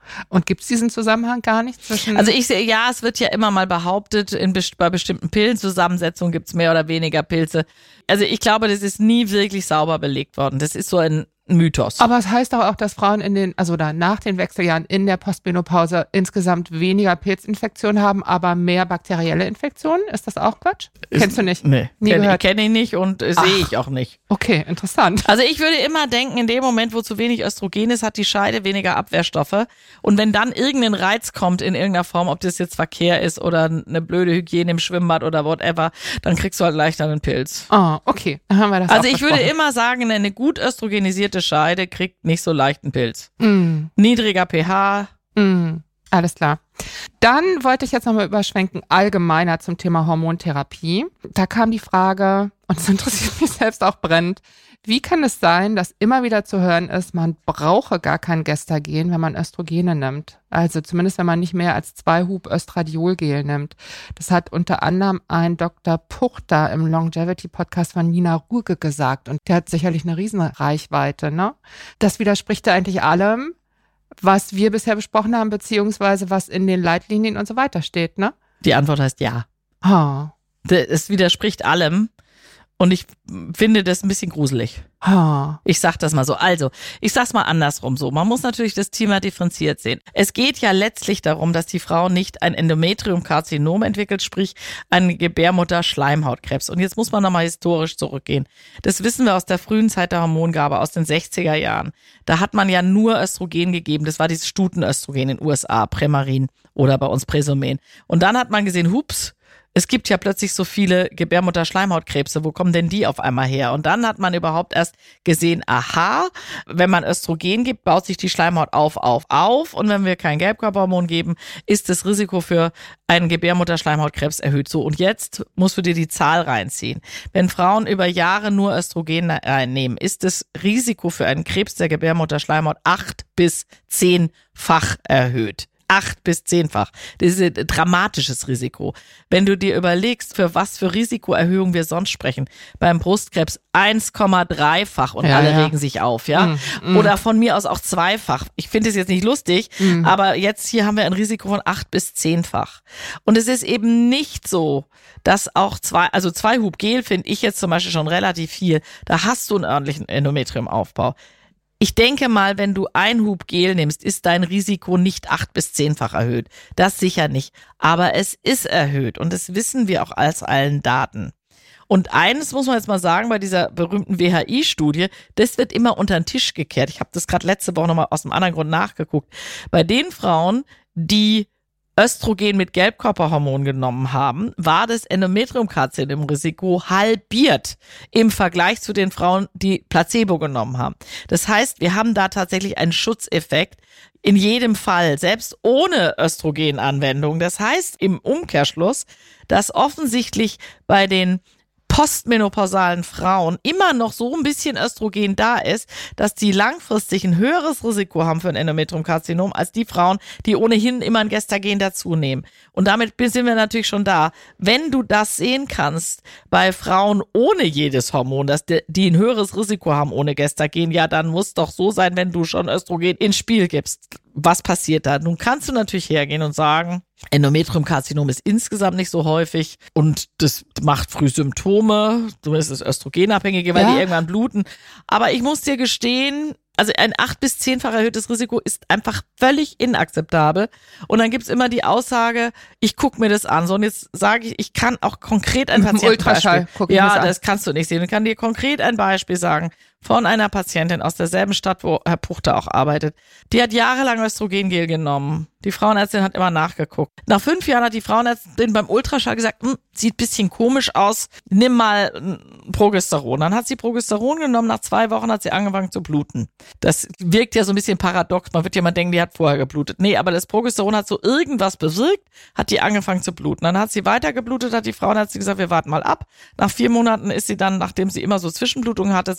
Und gibt es diesen Zusammenhang gar nicht zwischen... Also ich sehe, ja, es wird ja immer mal behauptet, in, bei bestimmten Pillenzusammensetzungen gibt es mehr oder weniger Pilze. Also ich glaube, das ist nie wirklich sauber belegt worden. Das ist so ein Mythos. Aber es heißt doch auch, dass Frauen in den, also da nach den Wechseljahren in der Postmenopause insgesamt weniger Pilzinfektionen haben, aber mehr bakterielle Infektionen. Ist das auch Quatsch? Ist, Kennst du nicht? Nee, Nie kenne gehört? kenn ich nicht und äh, sehe ich auch nicht. Okay, interessant. Also ich würde immer denken, in dem Moment, wo zu wenig Östrogen ist, hat die Scheide weniger Abwehrstoffe. Und wenn dann irgendein Reiz kommt in irgendeiner Form, ob das jetzt Verkehr ist oder eine blöde Hygiene im Schwimmbad oder whatever, dann kriegst du halt leichter einen Pilz. Oh, okay. Dann haben wir das Also auch ich würde besprochen. immer sagen, eine gut östrogenisierte Scheide kriegt nicht so leicht einen Pilz. Mm. Niedriger pH. Mm. Alles klar. Dann wollte ich jetzt nochmal überschwenken, allgemeiner zum Thema Hormontherapie. Da kam die Frage, und das interessiert mich selbst auch brennend, wie kann es sein, dass immer wieder zu hören ist, man brauche gar kein Gestagen, wenn man Östrogene nimmt? Also zumindest, wenn man nicht mehr als zwei Hub Östradiolgel nimmt. Das hat unter anderem ein Doktor Puchter im Longevity-Podcast von Nina Ruge gesagt. Und der hat sicherlich eine Riesenreichweite, ne? Das widerspricht ja eigentlich allem, was wir bisher besprochen haben, beziehungsweise was in den Leitlinien und so weiter steht, ne? Die Antwort heißt ja. Ha. Es widerspricht allem und ich finde das ein bisschen gruselig. Ha. Ich sag das mal so. Also, ich sag's mal andersrum so. Man muss natürlich das Thema differenziert sehen. Es geht ja letztlich darum, dass die Frau nicht ein Endometriumkarzinom entwickelt, sprich einen Gebärmutter-Schleimhautkrebs. Und jetzt muss man nochmal historisch zurückgehen. Das wissen wir aus der frühen Zeit der Hormongabe, aus den sechziger Jahren. Da hat man ja nur Östrogen gegeben. Das war dieses Stutenöstrogen in den U S A, Premarin oder bei uns Presomen. Und dann hat man gesehen, hups, es gibt ja plötzlich so viele Gebärmutter-Schleimhautkrebse, wo kommen denn die auf einmal her? Und dann hat man überhaupt erst gesehen, aha, wenn man Östrogen gibt, baut sich die Schleimhaut auf, auf, auf. Und wenn wir kein Gelbkörperhormon geben, ist das Risiko für einen Gebärmutter-Schleimhautkrebs erhöht. So, und jetzt musst du dir die Zahl reinziehen. Wenn Frauen über Jahre nur Östrogen einnehmen, ist das Risiko für einen Krebs der Gebärmutter-Schleimhaut acht bis zehnfach erhöht. Acht bis zehnfach. Das ist ein dramatisches Risiko. Wenn du dir überlegst, für was für Risikoerhöhung wir sonst sprechen, beim Brustkrebs eins Komma drei-fach und Ja, alle ja. regen sich auf, ja? Mm, mm. Oder von mir aus auch zweifach. Ich finde es jetzt nicht lustig, Mm. aber jetzt hier haben wir ein Risiko von acht bis zehnfach. Und es ist eben nicht so, dass auch zwei, also zwei Hub Gel finde ich jetzt zum Beispiel schon relativ viel. Da hast du einen ordentlichen Endometriumaufbau. Ich denke mal, wenn du ein Hub Gel nimmst, ist dein Risiko nicht acht bis zehnfach erhöht. Das sicher nicht. Aber es ist erhöht und das wissen wir auch aus allen Daten. Und eines muss man jetzt mal sagen, bei dieser berühmten W H I-Studie, das wird immer unter den Tisch gekehrt. Ich habe das gerade letzte Woche nochmal aus einem anderen Grund nachgeguckt. Bei den Frauen, die Östrogen mit Gelbkörperhormon genommen haben, war das Endometriumkarzinom-Risiko halbiert im Vergleich zu den Frauen, die Placebo genommen haben. Das heißt, wir haben da tatsächlich einen Schutzeffekt in jedem Fall, selbst ohne Östrogenanwendung. Das heißt im Umkehrschluss, dass offensichtlich bei den postmenopausalen Frauen immer noch so ein bisschen Östrogen da ist, dass die langfristig ein höheres Risiko haben für ein Endometriumkarzinom als die Frauen, die ohnehin immer ein Gestagen dazu nehmen. Und damit sind wir natürlich schon da. Wenn du das sehen kannst bei Frauen ohne jedes Hormon, dass die, die ein höheres Risiko haben ohne Gestagen, ja, dann muss doch so sein, wenn du schon Östrogen ins Spiel gibst. Was passiert da? Nun kannst du natürlich hergehen und sagen, Endometriumkarzinom ist insgesamt nicht so häufig und das macht früh Symptome, zumindest das Östrogenabhängige, weil Ja. die irgendwann bluten. Aber ich muss dir gestehen, also ein acht bis zehnfach erhöhtes Risiko ist einfach völlig inakzeptabel. Und dann gibt's immer die Aussage, ich gucke mir das an. So, und jetzt sage ich, ich kann auch konkret ein Mit dem Patientenbeispiel. Ultraschall guck ich mir's Ja, an. das kannst du nicht sehen. Ich kann dir konkret ein Beispiel sagen von einer Patientin aus derselben Stadt, wo Herr Puchter auch arbeitet. Die hat jahrelang Östrogengel genommen. Die Frauenärztin hat immer nachgeguckt. Nach fünf Jahren hat die Frauenärztin beim Ultraschall gesagt, hm, sieht bisschen komisch aus, nimm mal ein Progesteron. Dann hat sie Progesteron genommen, nach zwei Wochen hat sie angefangen zu bluten. Das wirkt ja so ein bisschen paradox, man wird ja mal denken, die hat vorher geblutet. Nee, aber das Progesteron hat so irgendwas bewirkt, hat die angefangen zu bluten. Dann hat sie weiter geblutet, hat die Frauenärztin gesagt, wir warten mal ab. Nach vier Monaten ist sie dann, nachdem sie immer so Zwischenblutungen hatte, zum Frauenarzt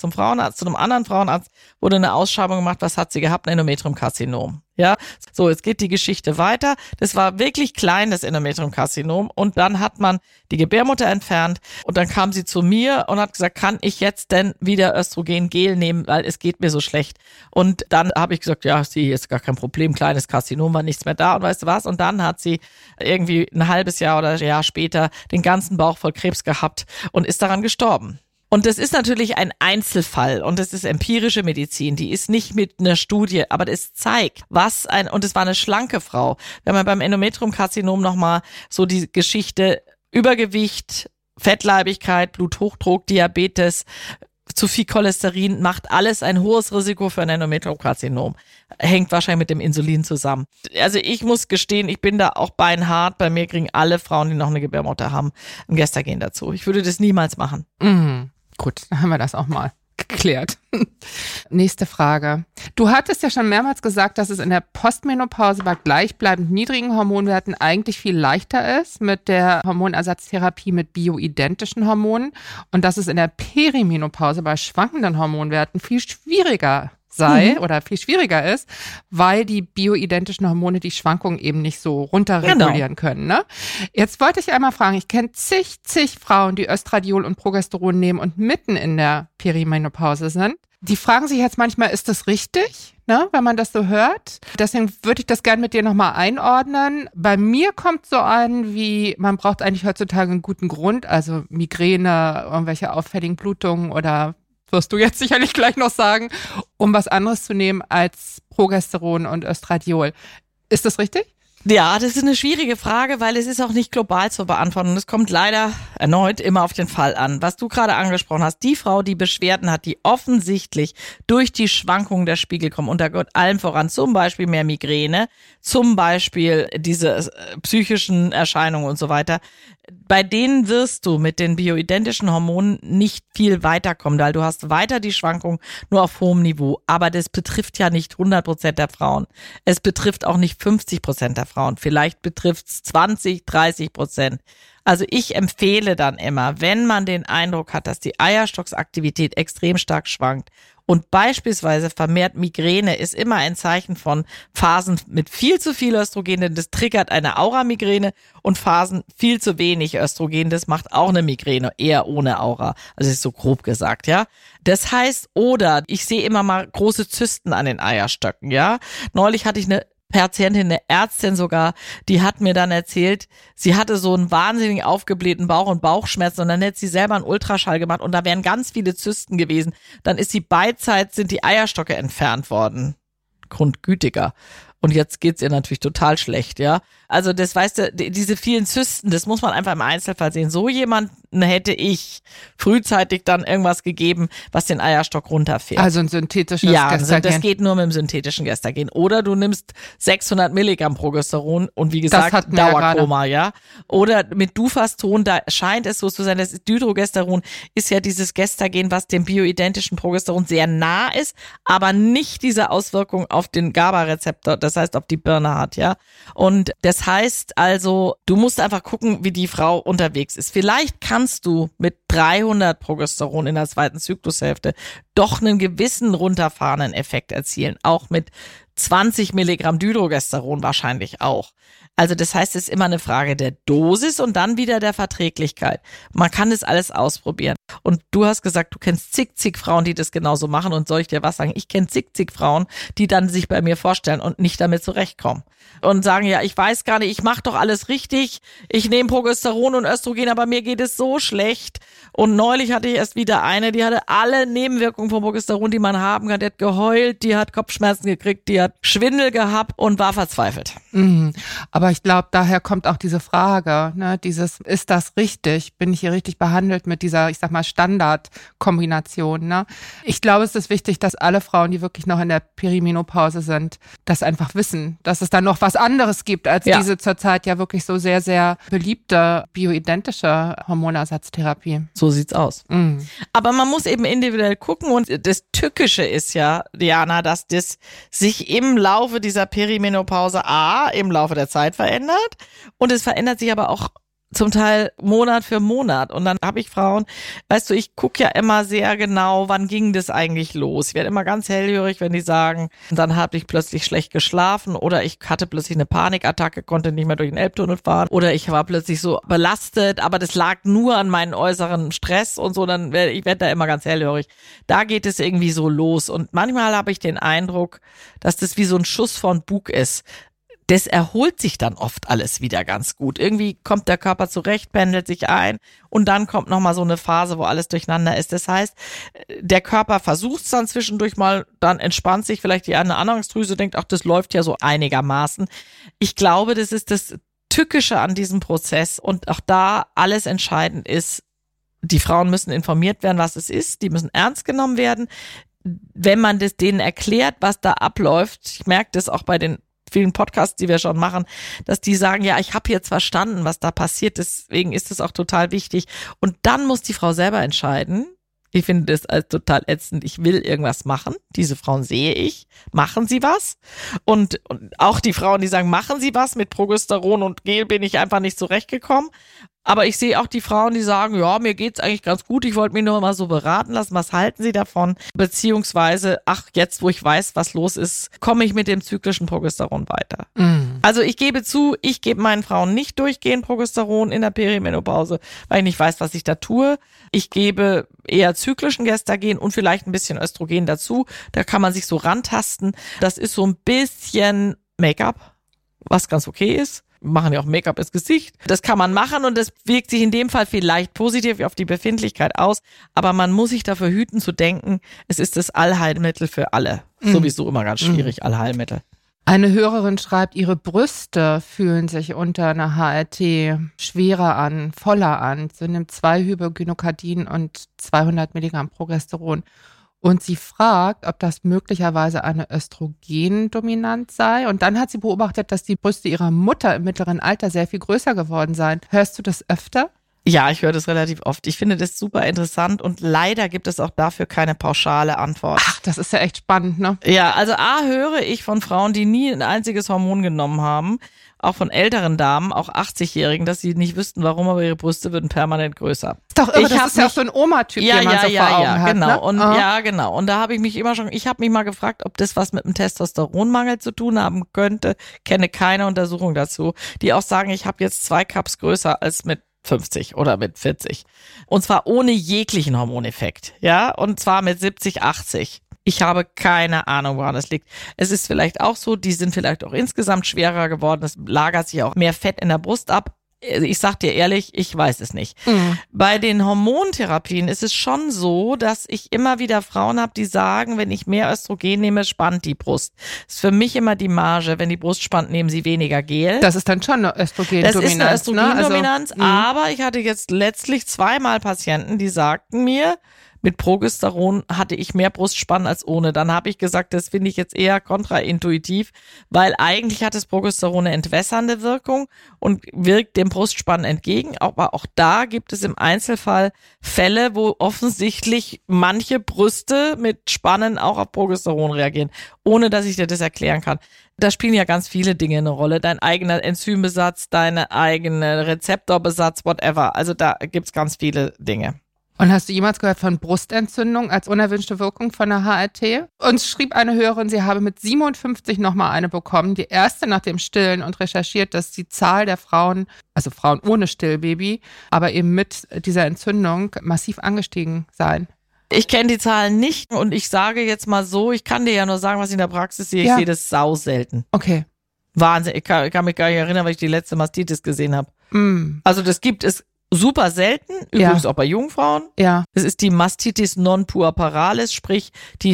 Frauenarzt zu einem anderen Frauenarzt, wurde eine Ausschreibung gemacht, was hat sie gehabt? Ein Endometriumkarzinom. Ja, so, jetzt geht die Geschichte weiter. Das war wirklich klein, das Endometriumkarzinom. Und dann hat man die Gebärmutter entfernt und dann kam sie zu mir und hat gesagt, kann ich jetzt denn wieder Östrogen-Gel nehmen, weil es geht mir so schlecht. Und dann habe ich gesagt, ja, sie ist gar kein Problem, kleines Karzinom, war nichts mehr da und weißt du was. Und dann hat sie irgendwie ein halbes Jahr oder ein Jahr später den ganzen Bauch voll Krebs gehabt und ist daran gestorben. Und das ist natürlich ein Einzelfall und das ist empirische Medizin, die ist nicht mit einer Studie, aber das zeigt, was ein, und es war eine schlanke Frau. Wenn man beim Endometriumkarzinom nochmal so die Geschichte Übergewicht, Fettleibigkeit, Bluthochdruck, Diabetes, zu viel Cholesterin, macht alles ein hohes Risiko für ein Endometriumkarzinom. Hängt wahrscheinlich mit dem Insulin zusammen. Also ich muss gestehen, ich bin da auch beinhart. Bei mir kriegen alle Frauen, die noch eine Gebärmutter haben, ein Gestagen dazu. Ich würde das niemals machen. Mhm. Gut, dann haben wir das auch mal geklärt. Nächste Frage. Du hattest ja schon mehrmals gesagt, dass es in der Postmenopause bei gleichbleibend niedrigen Hormonwerten eigentlich viel leichter ist mit der Hormonersatztherapie mit bioidentischen Hormonen und dass es in der Perimenopause bei schwankenden Hormonwerten viel schwieriger sei mhm. oder viel schwieriger ist, weil die bioidentischen Hormone die Schwankungen eben nicht so runterregulieren genau. können. Ne? Jetzt wollte ich einmal fragen, ich kenne zig, zig Frauen, die Östradiol und Progesteron nehmen und mitten in der Perimenopause sind. Die fragen sich jetzt manchmal, ist das richtig, ne, wenn man das so hört? Deswegen würde ich das gerne mit dir nochmal einordnen. Bei mir kommt so an, wie man braucht eigentlich heutzutage einen guten Grund, also Migräne, irgendwelche auffälligen Blutungen oder wirst du jetzt sicherlich gleich noch sagen, um was anderes zu nehmen als Progesteron und Östradiol. Ist das richtig? Ja, das ist eine schwierige Frage, weil es ist auch nicht global zu beantworten. Und es kommt leider erneut immer auf den Fall an. Was du gerade angesprochen hast, die Frau, die Beschwerden hat, die offensichtlich durch die Schwankungen der Spiegel kommen, unter allem voran zum Beispiel mehr Migräne, zum Beispiel diese psychischen Erscheinungen und so weiter, bei denen wirst du mit den bioidentischen Hormonen nicht viel weiterkommen, weil du hast weiter die Schwankungen nur auf hohem Niveau. Aber das betrifft ja nicht hundert Prozent der Frauen. Es betrifft auch nicht fünfzig Prozent der Frauen. Vielleicht betrifft es zwanzig, dreißig Prozent. Also ich empfehle dann immer, wenn man den Eindruck hat, dass die Eierstocksaktivität extrem stark schwankt und beispielsweise vermehrt Migräne ist immer ein Zeichen von Phasen mit viel zu viel Östrogen, denn das triggert eine Aura-Migräne und Phasen viel zu wenig Östrogen, das macht auch eine Migräne, eher ohne Aura. Also ist so grob gesagt, ja. Das heißt, oder ich sehe immer mal große Zysten an den Eierstöcken, ja. Neulich hatte ich eine Patientin, eine Ärztin sogar, die hat mir dann erzählt, sie hatte so einen wahnsinnig aufgeblähten Bauch und Bauchschmerzen und dann hat sie selber einen Ultraschall gemacht und da wären ganz viele Zysten gewesen. Dann ist sie beidseits, sind die Eierstöcke entfernt worden. Grundgütiger. Und jetzt geht's ihr natürlich total schlecht, ja. Also das, weißt du, diese vielen Zysten, das muss man einfach im Einzelfall sehen. So jemanden hätte ich frühzeitig dann irgendwas gegeben, was den Eierstock runterfährt. Also ein synthetisches ja, Gestagen. Ja, das geht nur mit dem synthetischen Gestagen. Oder du nimmst sechshundert Milligramm Progesteron und wie gesagt, Dauerkoma, ja, ja. Oder mit Dufaston, da scheint es so zu sein, das Dihydrogesteron ist ja dieses Gestagen, was dem bioidentischen Progesteron sehr nah ist, aber nicht diese Auswirkung auf den GABA-Rezeptor, das heißt auf die Birne hat, ja. Und das heißt also, du musst einfach gucken, wie die Frau unterwegs ist. Vielleicht kannst du mit dreihundert Progesteron in der zweiten Zyklushälfte doch einen gewissen runterfahrenden Effekt erzielen. Auch mit zwanzig Milligramm Dihydrogesteron wahrscheinlich auch. Also das heißt, es ist immer eine Frage der Dosis und dann wieder der Verträglichkeit. Man kann das alles ausprobieren. Und du hast gesagt, du kennst zig, zig Frauen, die das genauso machen. Und soll ich dir was sagen? Ich kenne zig, zig Frauen, die dann sich bei mir vorstellen und nicht damit zurechtkommen. Und sagen, ja, ich weiß gar nicht, ich mache doch alles richtig. Ich nehme Progesteron und Östrogen, aber mir geht es so schlecht. Und neulich hatte ich erst wieder eine, die hatte alle Nebenwirkungen von Progesteron, die man haben kann. Die hat geheult, die hat Kopfschmerzen gekriegt, die hat Schwindel gehabt und war verzweifelt. Mhm. Aber ich glaube, daher kommt auch diese Frage, ne, dieses, ist das richtig? Bin ich hier richtig behandelt mit dieser, ich sag mal, Standardkombination, ne? Ich glaube, es ist wichtig, dass alle Frauen, die wirklich noch in der Perimenopause sind, das einfach wissen, dass es da noch was anderes gibt als ja. diese zurzeit ja wirklich so sehr, sehr beliebte bioidentische Hormonersatztherapie. So sieht's aus. Mhm. Aber man muss eben individuell gucken und das Tückische ist ja, Diana, dass das sich im Laufe dieser Perimenopause A, im Laufe der Zeit verändert und es verändert sich aber auch zum Teil Monat für Monat. Und dann habe ich Frauen, weißt du, ich gucke ja immer sehr genau, wann ging das eigentlich los. Ich werde immer ganz hellhörig, wenn die sagen, dann habe ich plötzlich schlecht geschlafen oder ich hatte plötzlich eine Panikattacke, konnte nicht mehr durch den Elbtunnel fahren oder ich war plötzlich so belastet, aber das lag nur an meinen äußeren Stress und so, dann werde ich werde da immer ganz hellhörig. Da geht es irgendwie so los und manchmal habe ich den Eindruck, dass das wie so ein Schuss von Bug ist. Das erholt sich dann oft alles wieder ganz gut. Irgendwie kommt der Körper zurecht, pendelt sich ein und dann kommt nochmal so eine Phase, wo alles durcheinander ist. Das heißt, der Körper versucht es dann zwischendurch mal, dann entspannt sich vielleicht die eine Anhangsdrüse, denkt, ach, das läuft ja so einigermaßen. Ich glaube, das ist das Tückische an diesem Prozess und auch da alles entscheidend ist, die Frauen müssen informiert werden, was es ist, die müssen ernst genommen werden. Wenn man das denen erklärt, was da abläuft, ich merke das auch bei den vielen Podcasts, die wir schon machen, dass die sagen, ja, ich habe jetzt verstanden, was da passiert, deswegen ist es auch total wichtig. Und dann muss die Frau selber entscheiden. Ich finde das als total ätzend. Ich will irgendwas machen. Diese Frauen sehe ich. Machen sie was? Und, und auch die Frauen, die sagen, machen sie was? Mit Progesteron und Gel bin ich einfach nicht zurechtgekommen. Aber ich sehe auch die Frauen, die sagen, ja, mir geht's eigentlich ganz gut, ich wollte mich nur mal so beraten lassen, was halten Sie davon? Beziehungsweise, ach, jetzt, wo ich weiß, was los ist, komme ich mit dem zyklischen Progesteron weiter. Mhm. Also ich gebe zu, ich gebe meinen Frauen nicht durchgehend Progesteron in der Perimenopause, weil ich nicht weiß, was ich da tue. Ich gebe eher zyklischen Gestagen und vielleicht ein bisschen Östrogen dazu. Da kann man sich so rantasten. Das ist so ein bisschen Make-up, was ganz okay ist. Wir machen ja auch Make-up ins Gesicht. Das kann man machen und das wirkt sich in dem Fall vielleicht positiv auf die Befindlichkeit aus. Aber man muss sich dafür hüten zu denken, es ist das Allheilmittel für alle. Mhm. Sowieso immer ganz schwierig, mhm. Allheilmittel. Eine Hörerin schreibt, ihre Brüste fühlen sich unter einer H R T schwerer an, voller an. Sie nimmt zwei Hypergynokardin und zweihundert Milligramm Progesteron. Und sie fragt, ob das möglicherweise eine Östrogendominanz sei. Und dann hat sie beobachtet, dass die Brüste ihrer Mutter im mittleren Alter sehr viel größer geworden seien. Hörst du das öfter? Ja, ich höre das relativ oft. Ich finde das super interessant und leider gibt es auch dafür keine pauschale Antwort. Ach, das ist ja echt spannend, ne? Ja, also A, höre ich von Frauen, die nie ein einziges Hormon genommen haben, auch von älteren Damen, auch achtzigjährigen, dass sie nicht wüssten, warum, aber ihre Brüste würden permanent größer. Ist doch irre, ich das ist ja auch so ein Oma-Typ, ja, den man ja, so ja, vor Augen ja, hat. genau. Ne? Und oh. ja, genau. Und da habe ich mich immer schon, ich habe mich mal gefragt, ob das was mit einem Testosteronmangel zu tun haben könnte. Kenne keine Untersuchung dazu, die auch sagen, ich habe jetzt zwei Cups größer als mit fünfzig oder mit vierzig. Und zwar ohne jeglichen Hormoneffekt. Ja, und zwar mit siebzig, achtzig. Ich habe keine Ahnung, woran das liegt. Es ist vielleicht auch so, die sind vielleicht auch insgesamt schwerer geworden. Es lagert sich auch mehr Fett in der Brust ab. Ich sag dir ehrlich, ich weiß es nicht. Mhm. Bei den Hormontherapien ist es schon so, dass ich immer wieder Frauen habe, die sagen, wenn ich mehr Östrogen nehme, spannt die Brust. Das ist für mich immer die Marge. Wenn die Brust spannt, nehmen sie weniger Gel. Das ist dann schon eine Östrogendominanz. Das ist eine Östrogendominanz, ne? also, aber ich hatte jetzt letztlich zweimal Patienten, die sagten mir, mit Progesteron hatte ich mehr Brustspannen als ohne. Dann habe ich gesagt, das finde ich jetzt eher kontraintuitiv, weil eigentlich hat das Progesteron eine entwässernde Wirkung und wirkt dem Brustspannen entgegen. Aber auch da gibt es im Einzelfall Fälle, wo offensichtlich manche Brüste mit Spannen auch auf Progesteron reagieren, ohne dass ich dir das erklären kann. Da spielen ja ganz viele Dinge eine Rolle. Dein eigener Enzymbesatz, deine eigene Rezeptorbesatz, whatever. Also da gibt's ganz viele Dinge. Und hast du jemals gehört von Brustentzündung als unerwünschte Wirkung von der H R T? Uns schrieb eine Hörerin, sie habe mit siebenundfünfzig nochmal eine bekommen, die erste nach dem Stillen, und recherchiert, dass die Zahl der Frauen, also Frauen ohne Stillbaby, aber eben mit dieser Entzündung massiv angestiegen seien. Ich kenne die Zahlen nicht und ich sage jetzt mal so, ich kann dir ja nur sagen, was ich in der Praxis sehe. Ich ja. sehe das sau selten. Okay. Wahnsinn, ich kann, ich kann mich gar nicht erinnern, weil ich die letzte Mastitis gesehen habe. Mm. Also das gibt es super selten, übrigens ja. auch bei Jungfrauen. Ja. Es ist die Mastitis non puerperalis, sprich die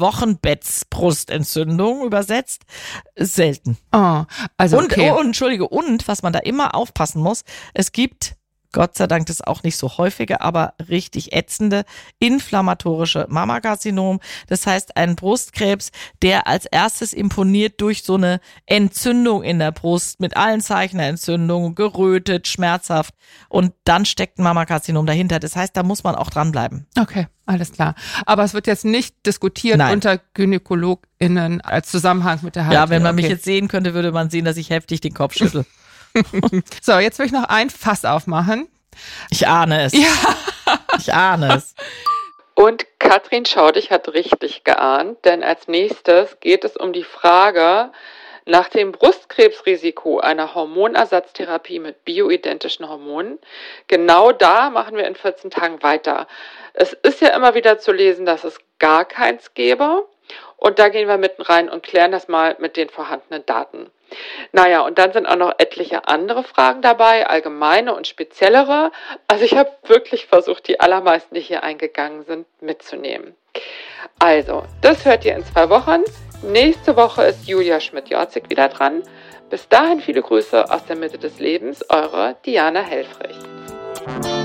Nicht-Wochenbetts-Brustentzündung übersetzt. Selten. Oh, also und, okay. oh, Entschuldige, und was man da immer aufpassen muss, es gibt, Gott sei Dank, das auch nicht so häufige, aber richtig ätzende, inflammatorische Mammakarzinom. Das heißt, ein Brustkrebs, der als erstes imponiert durch so eine Entzündung in der Brust mit allen Zeichen der Entzündung, gerötet, schmerzhaft. Und dann steckt ein Mammakarzinom dahinter. Das heißt, da muss man auch dranbleiben. Okay, alles klar. Aber es wird jetzt nicht diskutiert Nein. unter GynäkologInnen als Zusammenhang mit der H R T. Ja, wenn man okay. mich jetzt sehen könnte, würde man sehen, dass ich heftig den Kopf schüttel. So, jetzt will ich noch ein Fass aufmachen. Ich ahne es. Ja. Ich ahne es. Und Katrin Schaudig hat richtig geahnt, denn als nächstes geht es um die Frage nach dem Brustkrebsrisiko einer Hormonersatztherapie mit bioidentischen Hormonen. Genau da machen wir in vierzehn Tagen weiter. Es ist ja immer wieder zu lesen, dass es gar keins gäbe. Und da gehen wir mitten rein und klären das mal mit den vorhandenen Daten. Naja, und dann sind auch noch etliche andere Fragen dabei, allgemeine und speziellere. Also ich habe wirklich versucht, die allermeisten, die hier eingegangen sind, mitzunehmen. Also, das hört ihr in zwei Wochen. Nächste Woche ist Julia Schmidt-Jorzig wieder dran. Bis dahin viele Grüße aus der Mitte des Lebens, eure Diana Helfrich.